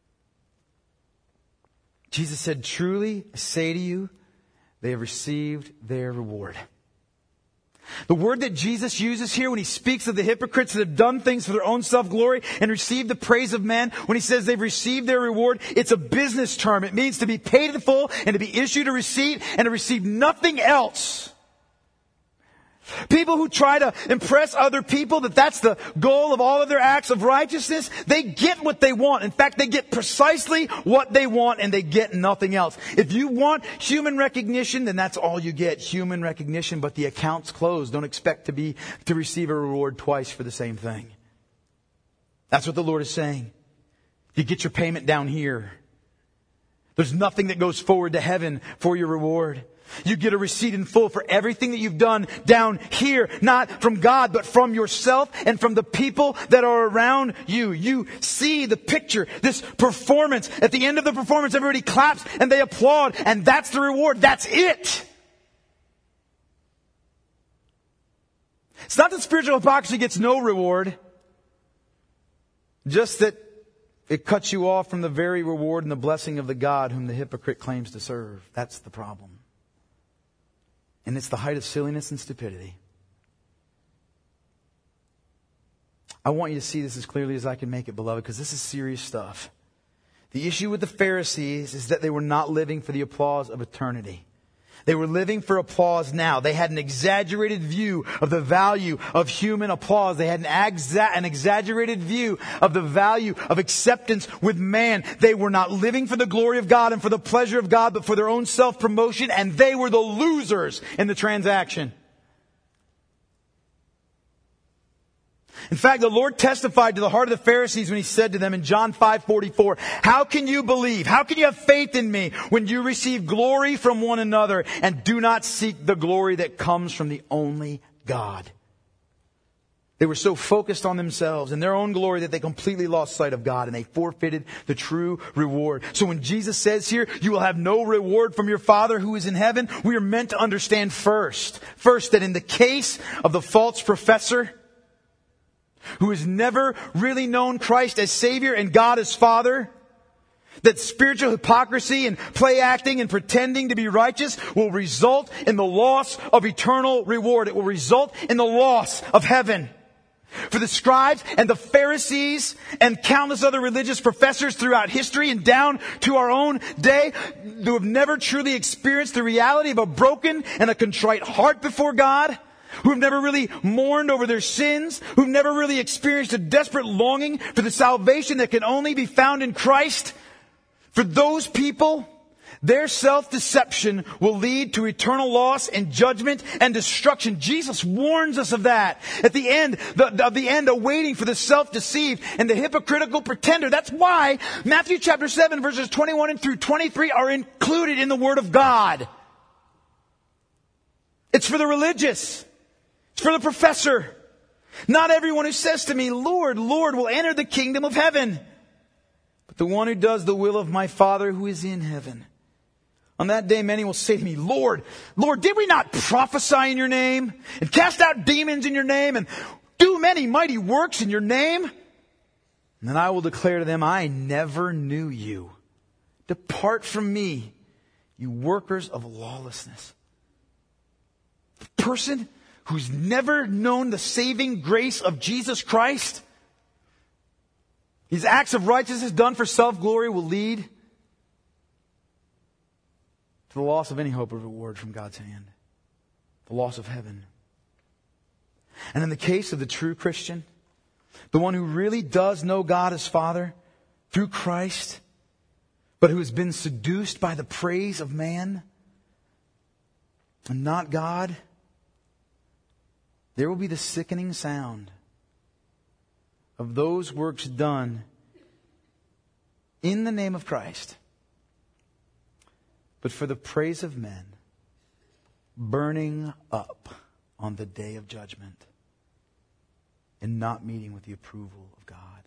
Jesus said, "Truly, I say to you, they have received their reward." The word that Jesus uses here when He speaks of the hypocrites that have done things for their own self-glory and received the praise of men, when He says they've received their reward, it's a business term. It means to be paid in full and to be issued a receipt and to receive nothing else. People who try to impress other people, that's the goal of all of their acts of righteousness, they get what they want. In fact, they get precisely what they want and they get nothing else. If you want human recognition, then that's all you get, human recognition, but the account's closed. Don't expect to receive a reward twice for the same thing. That's what the Lord is saying. You get your payment down here. There's nothing that goes forward to heaven for your reward. You get a receipt in full for everything that you've done down here, not from God, but from yourself and from the people that are around you. You see the picture, this performance. At the end of the performance, everybody claps and they applaud, and that's the reward. That's it. It's not that spiritual hypocrisy gets no reward, just that it cuts you off from the very reward and the blessing of the God whom the hypocrite claims to serve. That's the problem. And it's the height of silliness and stupidity. I want you to see this as clearly as I can make it, beloved, because this is serious stuff. The issue with the Pharisees is that they were not living for the applause of eternity. They were living for applause now. They had an exaggerated view of the value of human applause. They had an exaggerated view of the value of acceptance with man. They were not living for the glory of God and for the pleasure of God, but for their own self-promotion, and they were the losers in the transaction. In fact, the Lord testified to the heart of the Pharisees when He said to them in John 5:44, "How can you believe? How can you have faith in me when you receive glory from one another and do not seek the glory that comes from the only God?" They were so focused on themselves and their own glory that they completely lost sight of God, and they forfeited the true reward. So when Jesus says here, "You will have no reward from your Father who is in heaven," we are meant to understand first that in the case of the false professor, who has never really known Christ as Savior and God as Father, that spiritual hypocrisy and play acting and pretending to be righteous will result in the loss of eternal reward. It will result in the loss of heaven. For the scribes and the Pharisees and countless other religious professors throughout history and down to our own day, who have never truly experienced the reality of a broken and a contrite heart before God, who have never really mourned over their sins, who've never really experienced a desperate longing for the salvation that can only be found in Christ. For those people, their self-deception will lead to eternal loss and judgment and destruction. Jesus warns us of that. At the end, awaiting for the self-deceived and the hypocritical pretender. That's why Matthew chapter 7 verses 21 through 23 are included in the Word of God. It's for the religious. It's for the professor. Not everyone who says to me, "Lord, Lord," will enter the kingdom of heaven, but the one who does the will of my Father who is in heaven. On that day, many will say to me, "Lord, Lord, did we not prophesy in your name and cast out demons in your name and do many mighty works in your name?" And then I will declare to them, "I never knew you. Depart from me, you workers of lawlessness." The person who's never known the saving grace of Jesus Christ, his acts of righteousness done for self-glory will lead to the loss of any hope of reward from God's hand. The loss of heaven. And in the case of the true Christian, the one who really does know God as Father through Christ, but who has been seduced by the praise of man and not God, there will be the sickening sound of those works done in the name of Christ, but for the praise of men, burning up on the day of judgment and not meeting with the approval of God.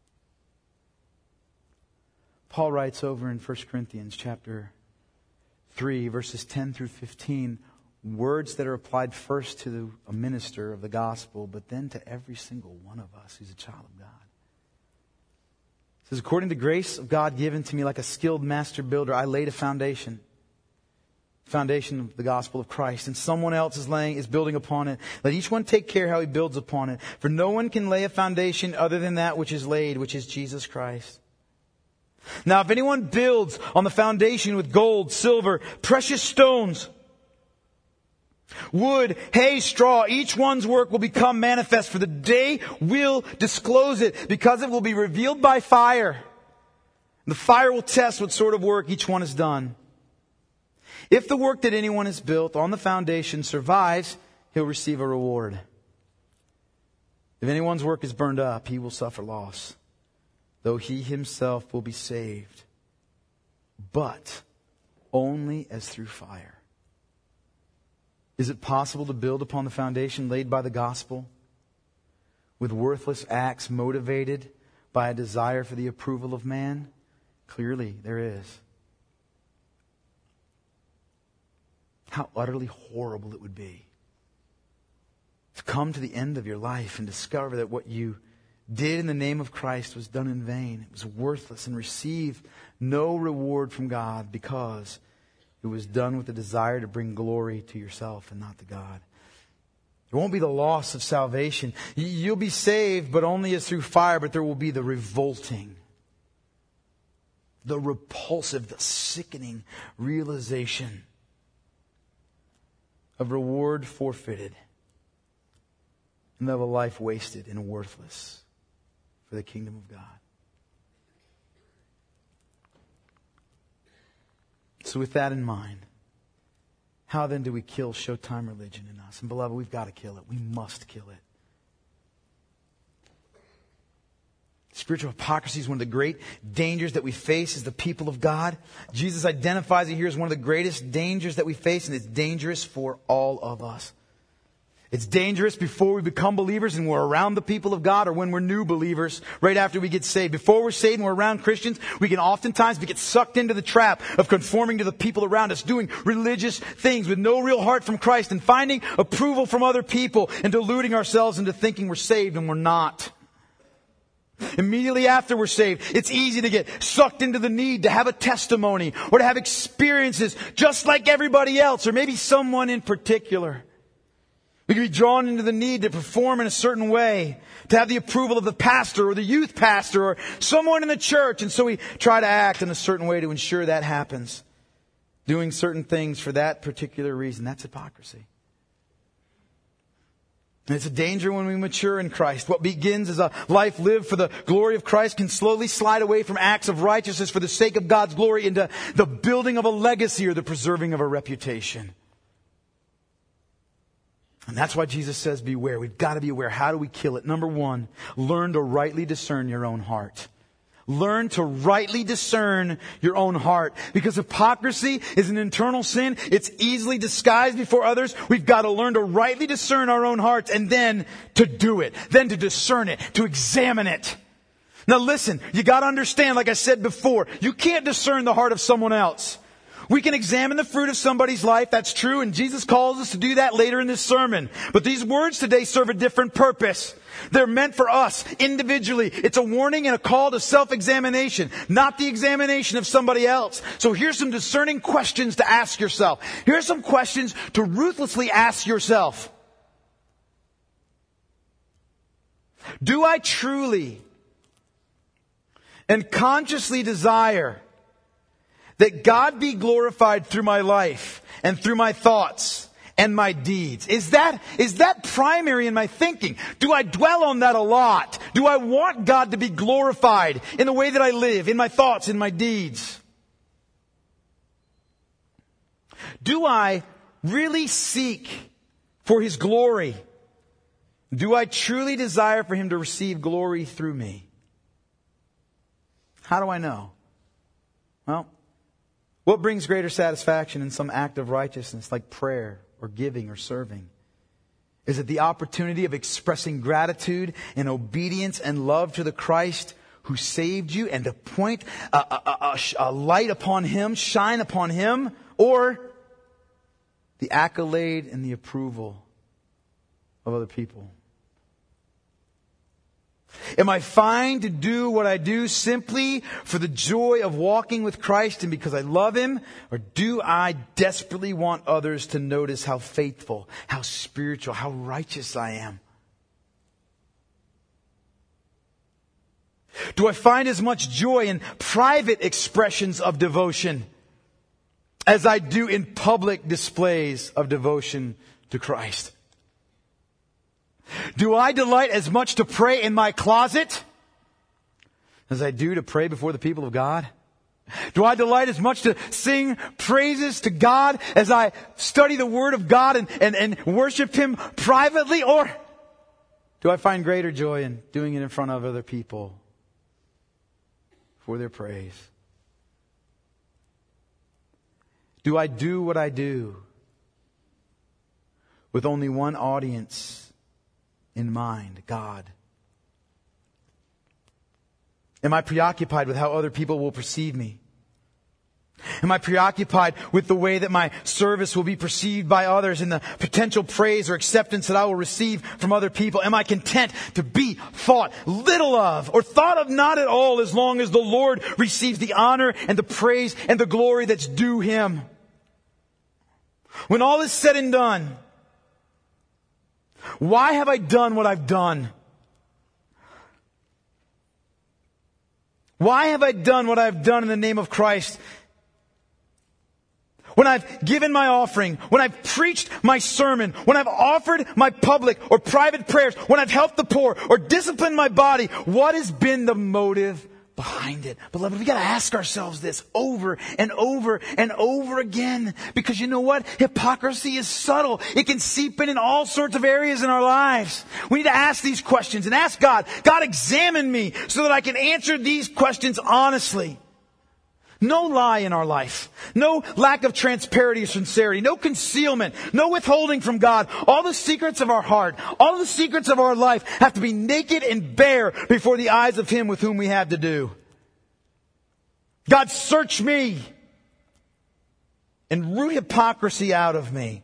Paul writes over in 1 Corinthians chapter 3, verses 10 through 15, words that are applied first to a minister of the gospel, but then to every single one of us who's a child of God. It says, "According to the grace of God given to me like a skilled master builder, I laid a foundation of the gospel of Christ, and someone else is building upon it. Let each one take care how he builds upon it. For no one can lay a foundation other than that which is laid, which is Jesus Christ. Now if anyone builds on the foundation with gold, silver, precious stones, wood, hay, straw, each one's work will become manifest, for the day will disclose it, because it will be revealed by fire. The fire will test what sort of work each one has done. If the work that anyone has built on the foundation survives, he'll receive a reward. If anyone's work is burned up, he will suffer loss, though he himself will be saved, but only as through fire. Is it possible to build upon the foundation laid by the gospel with worthless acts motivated by a desire for the approval of man? Clearly, there is. How utterly horrible it would be to come to the end of your life and discover that what you did in the name of Christ was done in vain. It was worthless and received no reward from God because it was done with the desire to bring glory to yourself and not to God. There won't be the loss of salvation. You'll be saved, but only as through fire, but there will be the revolting, the repulsive, the sickening realization of reward forfeited, and of a life wasted and worthless for the kingdom of God. So with that in mind, how then do we kill Showtime religion in us? And beloved, we've got to kill it. We must kill it. Spiritual hypocrisy is one of the great dangers that we face as the people of God. Jesus identifies it here as one of the greatest dangers that we face, and it's dangerous for all of us. It's dangerous before we become believers and we're around the people of God, or when we're new believers, right after we get saved. Before we're saved and we're around Christians, we can oftentimes get sucked into the trap of conforming to the people around us, doing religious things with no real heart from Christ, and finding approval from other people, and deluding ourselves into thinking we're saved and we're not. Immediately after we're saved, it's easy to get sucked into the need to have a testimony or to have experiences just like everybody else, or maybe someone in particular. We can be drawn into the need to perform in a certain way, to have the approval of the pastor or the youth pastor or someone in the church. And so we try to act in a certain way to ensure that happens. Doing certain things for that particular reason. That's hypocrisy. And it's a danger when we mature in Christ. What begins as a life lived for the glory of Christ can slowly slide away from acts of righteousness for the sake of God's glory into the building of a legacy or the preserving of a reputation. And that's why Jesus says, beware. We've got to be aware. How do we kill it? Number one, learn to rightly discern your own heart. Learn to rightly discern your own heart. Because hypocrisy is an internal sin. It's easily disguised before others. We've got to learn to rightly discern our own hearts, and then to do it. Then to discern it. To examine it. Now listen, you got to understand, like I said before, you can't discern the heart of someone else. We can examine the fruit of somebody's life, that's true, and Jesus calls us to do that later in this sermon. But these words today serve a different purpose. They're meant for us individually. It's a warning and a call to self-examination, not the examination of somebody else. So here's some discerning questions to ask yourself. Here's some questions to ruthlessly ask yourself. Do I truly and consciously desire that God be glorified through my life and through my thoughts and my deeds? Is that primary in my thinking? Do I dwell on that a lot? Do I want God to be glorified in the way that I live, in my thoughts, in my deeds? Do I really seek for His glory? Do I truly desire for Him to receive glory through me? How do I know? Well, what brings greater satisfaction in some act of righteousness like prayer or giving or serving? Is it the opportunity of expressing gratitude and obedience and love to the Christ who saved you, and to point a light upon Him, shine upon Him? Or the accolade and the approval of other people? Am I fine to do what I do simply for the joy of walking with Christ and because I love Him? Or do I desperately want others to notice how faithful, how spiritual, how righteous I am? Do I find as much joy in private expressions of devotion as I do in public displays of devotion to Christ? Do I delight as much to pray in my closet as I do to pray before the people of God? Do I delight as much to sing praises to God as I study the Word of God and worship Him privately? Or do I find greater joy in doing it in front of other people for their praise? Do I do what I do with only one audience in mind, God? Am I preoccupied with how other people will perceive me? Am I preoccupied with the way that my service will be perceived by others and the potential praise or acceptance that I will receive from other people? Am I content to be thought little of or thought of not at all, as long as the Lord receives the honor and the praise and the glory that's due Him? When all is said and done, why have I done what I've done? Why have I done what I've done in the name of Christ? when I've given my offering, when I've preached my sermon, when I've offered my public or private prayers, when I've helped the poor or disciplined my body, what has been the motive behind it? Beloved, we got to ask ourselves this over and over and over again. Because you know what? Hypocrisy is subtle. It can seep in all sorts of areas in our lives. We need to ask these questions and ask God, God, examine me so that I can answer these questions honestly. No lie in our life. No lack of transparency or sincerity. No concealment. No withholding from God. All the secrets of our heart, all the secrets of our life have to be naked and bare before the eyes of Him with whom we have to do. God, search me and root hypocrisy out of me.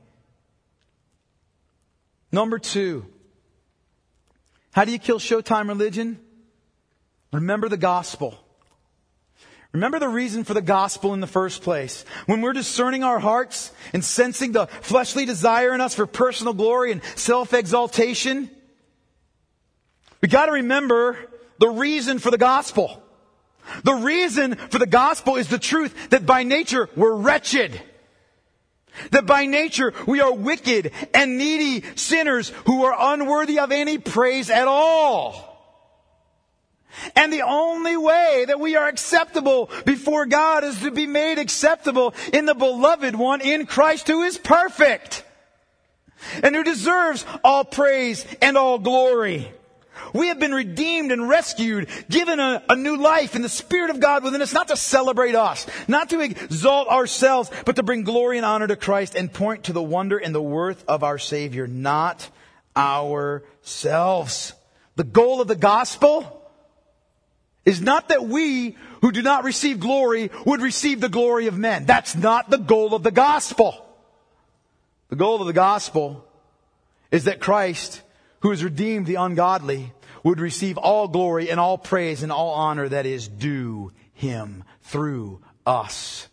Number 2. How do you kill Showtime religion? Remember the gospel. Remember the reason for the gospel in the first place. When we're discerning our hearts and sensing the fleshly desire in us for personal glory and self-exaltation, we got to remember the reason for the gospel. The reason for the gospel is the truth that by nature we're wretched. That by nature we are wicked and needy sinners who are unworthy of any praise at all. And the only way that we are acceptable before God is to be made acceptable in the beloved one, in Christ, who is perfect and who deserves all praise and all glory. We have been redeemed and rescued, given a new life in the Spirit of God within us, not to celebrate us, not to exalt ourselves, but to bring glory and honor to Christ and point to the wonder and the worth of our Savior, not ourselves. The goal of the gospel is not that we who do not receive glory would receive the glory of men. That's not the goal of the gospel. The goal of the gospel is that Christ, who has redeemed the ungodly, would receive all glory and all praise and all honor that is due Him through us.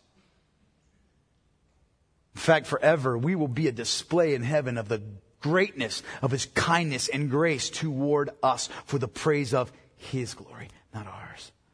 In fact, forever we will be a display in heaven of the greatness of His kindness and grace toward us for the praise of His glory, not ours.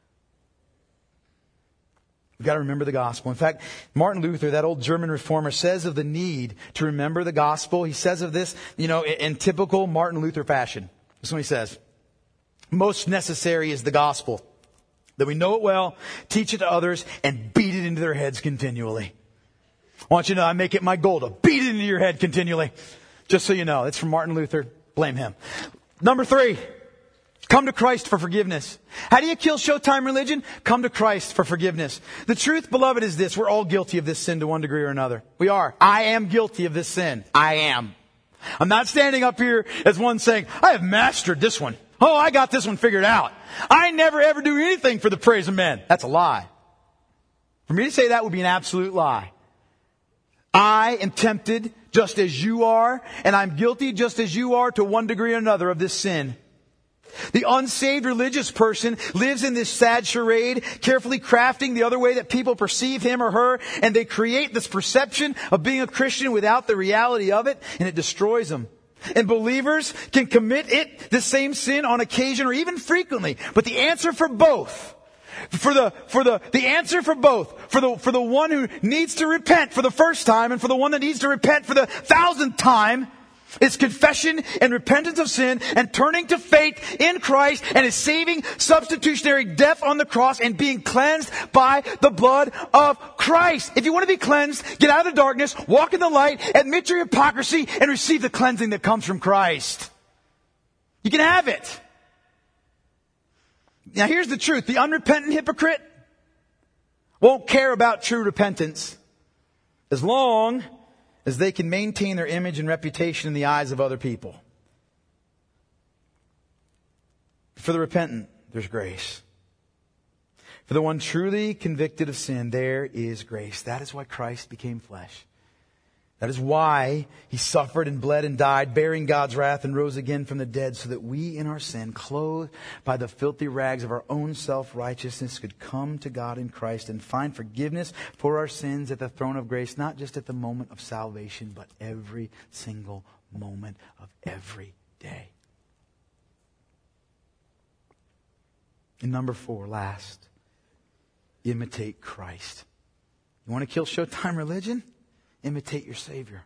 We've got to remember the gospel. In fact, Martin Luther, that old German reformer, says of the need to remember the gospel. He says of this, in typical Martin Luther fashion. This is what he says. Most necessary is the gospel, that we know it well, teach it to others, and beat it into their heads continually. I want you to know I make it my goal to beat it into your head continually. Just so you know, it's from Martin Luther. Blame him. Number 3. Come to Christ for forgiveness. How do you kill Showtime religion? Come to Christ for forgiveness. The truth, beloved, is this. We're all guilty of this sin to one degree or another. We are. I am guilty of this sin. I am. I'm not standing up here as one saying, I have mastered this one. Oh, I got this one figured out. I never ever do anything for the praise of men. That's a lie. For me to say that would be an absolute lie. I am tempted just as you are, and I'm guilty just as you are to one degree or another of this sin. The unsaved religious person lives in this sad charade, carefully crafting the other way that people perceive him or her, and they create this perception of being a Christian without the reality of it, and it destroys them. And believers can commit the same sin on occasion or even frequently. But the answer for both, the answer for both, for the one who needs to repent for the first time and for the one that needs to repent for the 1,000th time, is confession and repentance of sin and turning to faith in Christ and His saving substitutionary death on the cross and being cleansed by the blood of Christ. If you want to be cleansed, get out of the darkness, walk in the light, admit your hypocrisy, and receive the cleansing that comes from Christ. You can have it. Now here's the truth. The unrepentant hypocrite won't care about true repentance as long as they can maintain their image and reputation in the eyes of other people. For the repentant, there's grace. For the one truly convicted of sin, there is grace. That is why Christ became flesh. That is why He suffered and bled and died, bearing God's wrath, and rose again from the dead, so that we in our sin, clothed by the filthy rags of our own self-righteousness, could come to God in Christ and find forgiveness for our sins at the throne of grace, not just at the moment of salvation, but every single moment of every day. And number 4, last, imitate Christ. You want to kill Showtime religion? imitate your Savior.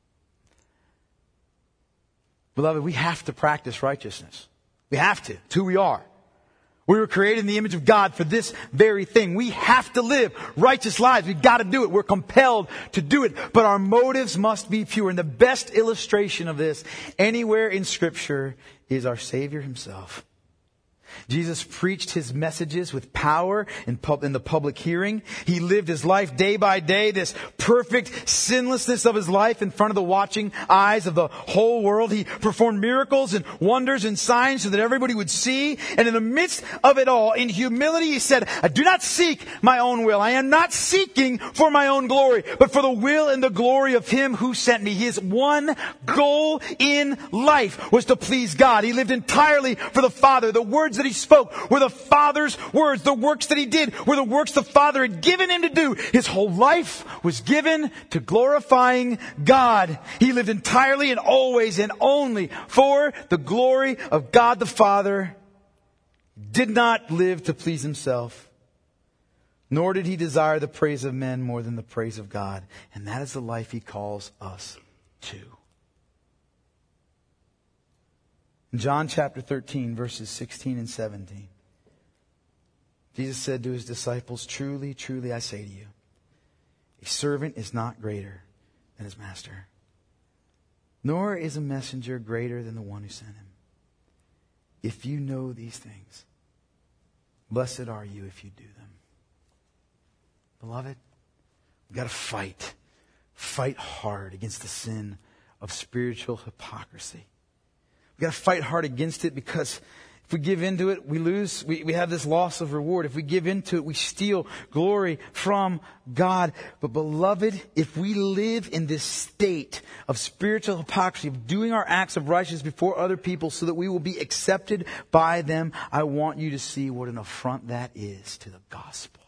Beloved, we have to practice righteousness. We have to. It's who we are. We were created in the image of God for this very thing. We have to live righteous lives. We've got to do it. We're compelled to do it. But our motives must be pure. And the best illustration of this anywhere in Scripture is our Savior Himself. Jesus preached His messages with power in the public hearing. He lived His life day by day, this perfect sinlessness of His life in front of the watching eyes of the whole world. He performed miracles and wonders and signs so that everybody would see. And in the midst of it all, in humility, He said, I do not seek my own will. I am not seeking for my own glory, but for the will and the glory of Him who sent me. His one goal in life was to please God. He lived entirely for the Father. The words that He spoke were the Father's words. The works that He did were the works the Father had given Him to do. His whole life was given to glorifying God. He lived entirely and always and only for the glory of God the Father. Did not live to please Himself, nor did He desire the praise of men more than the praise of God. And that is the life He calls us to. In John chapter 13, verses 16 and 17, Jesus said to His disciples, truly, truly, I say to you, a servant is not greater than his master, nor is a messenger greater than the one who sent him. If you know these things, blessed are you if you do them. Beloved, we've got to fight. Fight hard against the sin of spiritual hypocrisy. We've got to fight hard against it, because if we give into it, we lose. We have this loss of reward. If we give into it, we steal glory from God. But beloved, if we live in this state of spiritual hypocrisy, of doing our acts of righteousness before other people so that we will be accepted by them, I want you to see what an affront that is to the gospel.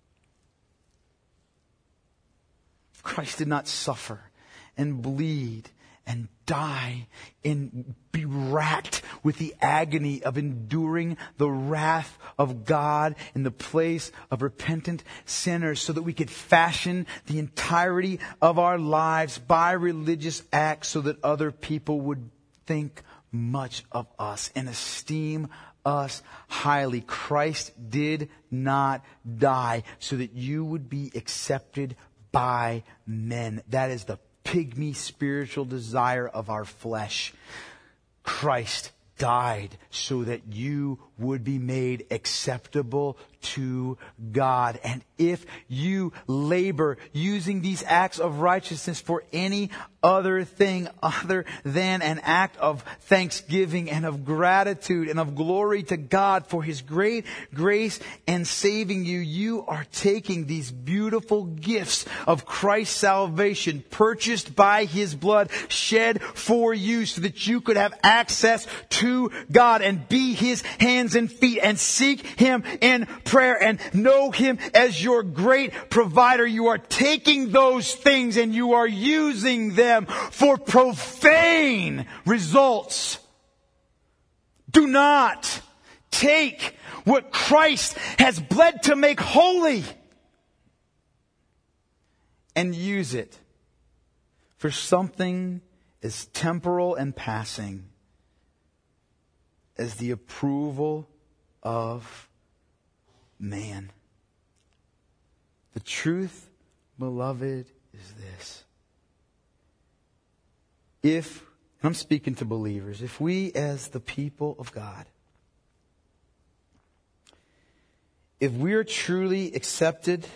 Christ did not suffer and bleed and die and be racked with the agony of enduring the wrath of God in the place of repentant sinners, so that we could fashion the entirety of our lives by religious acts so that other people would think much of us and esteem us highly. Christ did not die so that you would be accepted by men. That is the pygmy spiritual desire of our flesh. Christ died so that you would be made acceptable to God. And if you labor using these acts of righteousness for any other thing other than an act of thanksgiving and of gratitude and of glory to God for His great grace and saving you, you are taking these beautiful gifts of Christ's salvation, purchased by His blood, shed for you so that you could have access to God and be His hands and feet and seek Him in prayer and know Him as your great provider. You are taking those things and you are using them for profane results. Do not take what Christ has bled to make holy and use it for something as temporal and passing as the approval of man. The truth, beloved, is this. If, and I'm speaking to believers, if we as the people of God, if we are truly accepted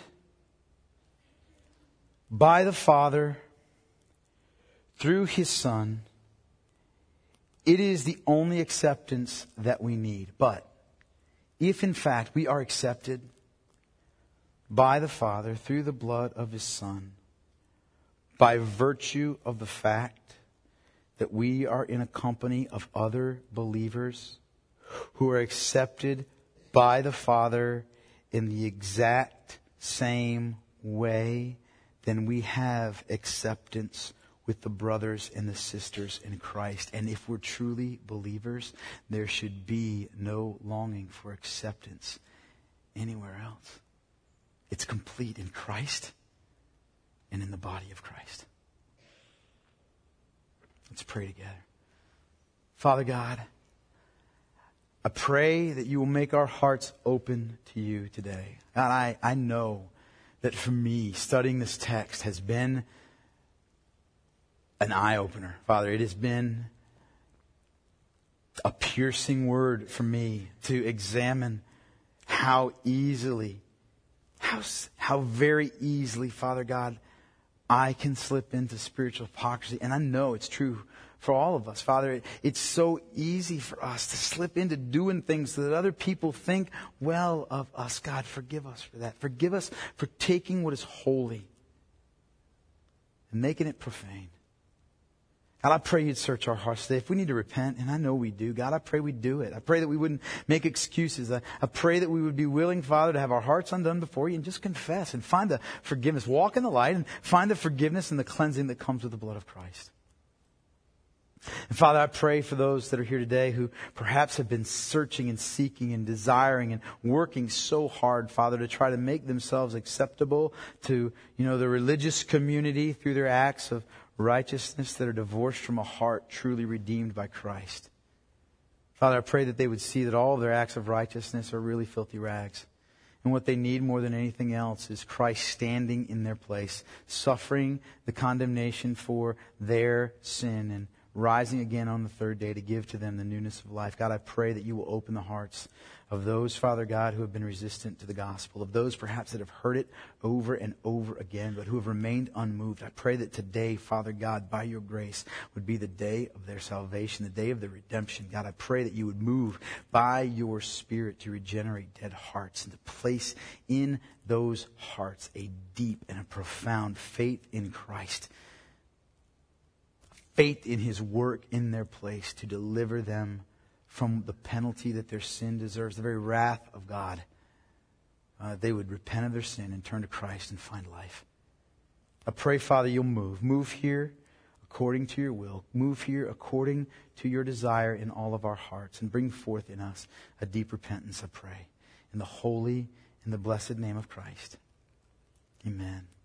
by the Father through His Son, it is the only acceptance that we need. But if in fact we are accepted by the Father through the blood of His Son, by virtue of the fact that we are in a company of other believers who are accepted by the Father in the exact same way, then we have acceptance with the brothers and the sisters in Christ. And if we're truly believers, there should be no longing for acceptance anywhere else. It's complete in Christ. and in the body of Christ. Let's pray together. Father God, I pray that you will make our hearts open to you today. God, I know that for me, studying this text has been an eye-opener. Father, it has been a piercing word for me to examine how very easily, Father God, I can slip into spiritual hypocrisy. And I know it's true for all of us. Father, it's so easy for us to slip into doing things so that other people think well of us. God, forgive us for that. Forgive us for taking what is holy and making it profane. God, I pray you'd search our hearts today. If we need to repent, and I know we do, God, I pray we'd do it. I pray that we wouldn't make excuses. I pray that we would be willing, Father, to have our hearts undone before you and just confess and find the forgiveness. Walk in the light and find the forgiveness and the cleansing that comes with the blood of Christ. And Father, I pray for those that are here today who perhaps have been searching and seeking and desiring and working so hard, Father, to try to make themselves acceptable to, the religious community through their acts of righteousness that are divorced from a heart truly redeemed by Christ. Father, I pray that they would see that all of their acts of righteousness are really filthy rags. And what they need more than anything else is Christ standing in their place, suffering the condemnation for their sin and rising again on the third day to give to them the newness of life. God, I pray that you will open the hearts of those, Father God, who have been resistant to the gospel, of those perhaps that have heard it over and over again, but who have remained unmoved. I pray that today, Father God, by your grace, would be the day of their salvation, the day of their redemption. God, I pray that you would move by your Spirit to regenerate dead hearts and to place in those hearts a deep and a profound faith in Christ, faith in his work in their place to deliver them from the penalty that their sin deserves, the very wrath of God. They would repent of their sin and turn to Christ and find life. I pray, Father, you'll move. Move here according to your will. Move here according to your desire in all of our hearts and bring forth in us a deep repentance, I pray. In the holy and the blessed name of Christ. Amen.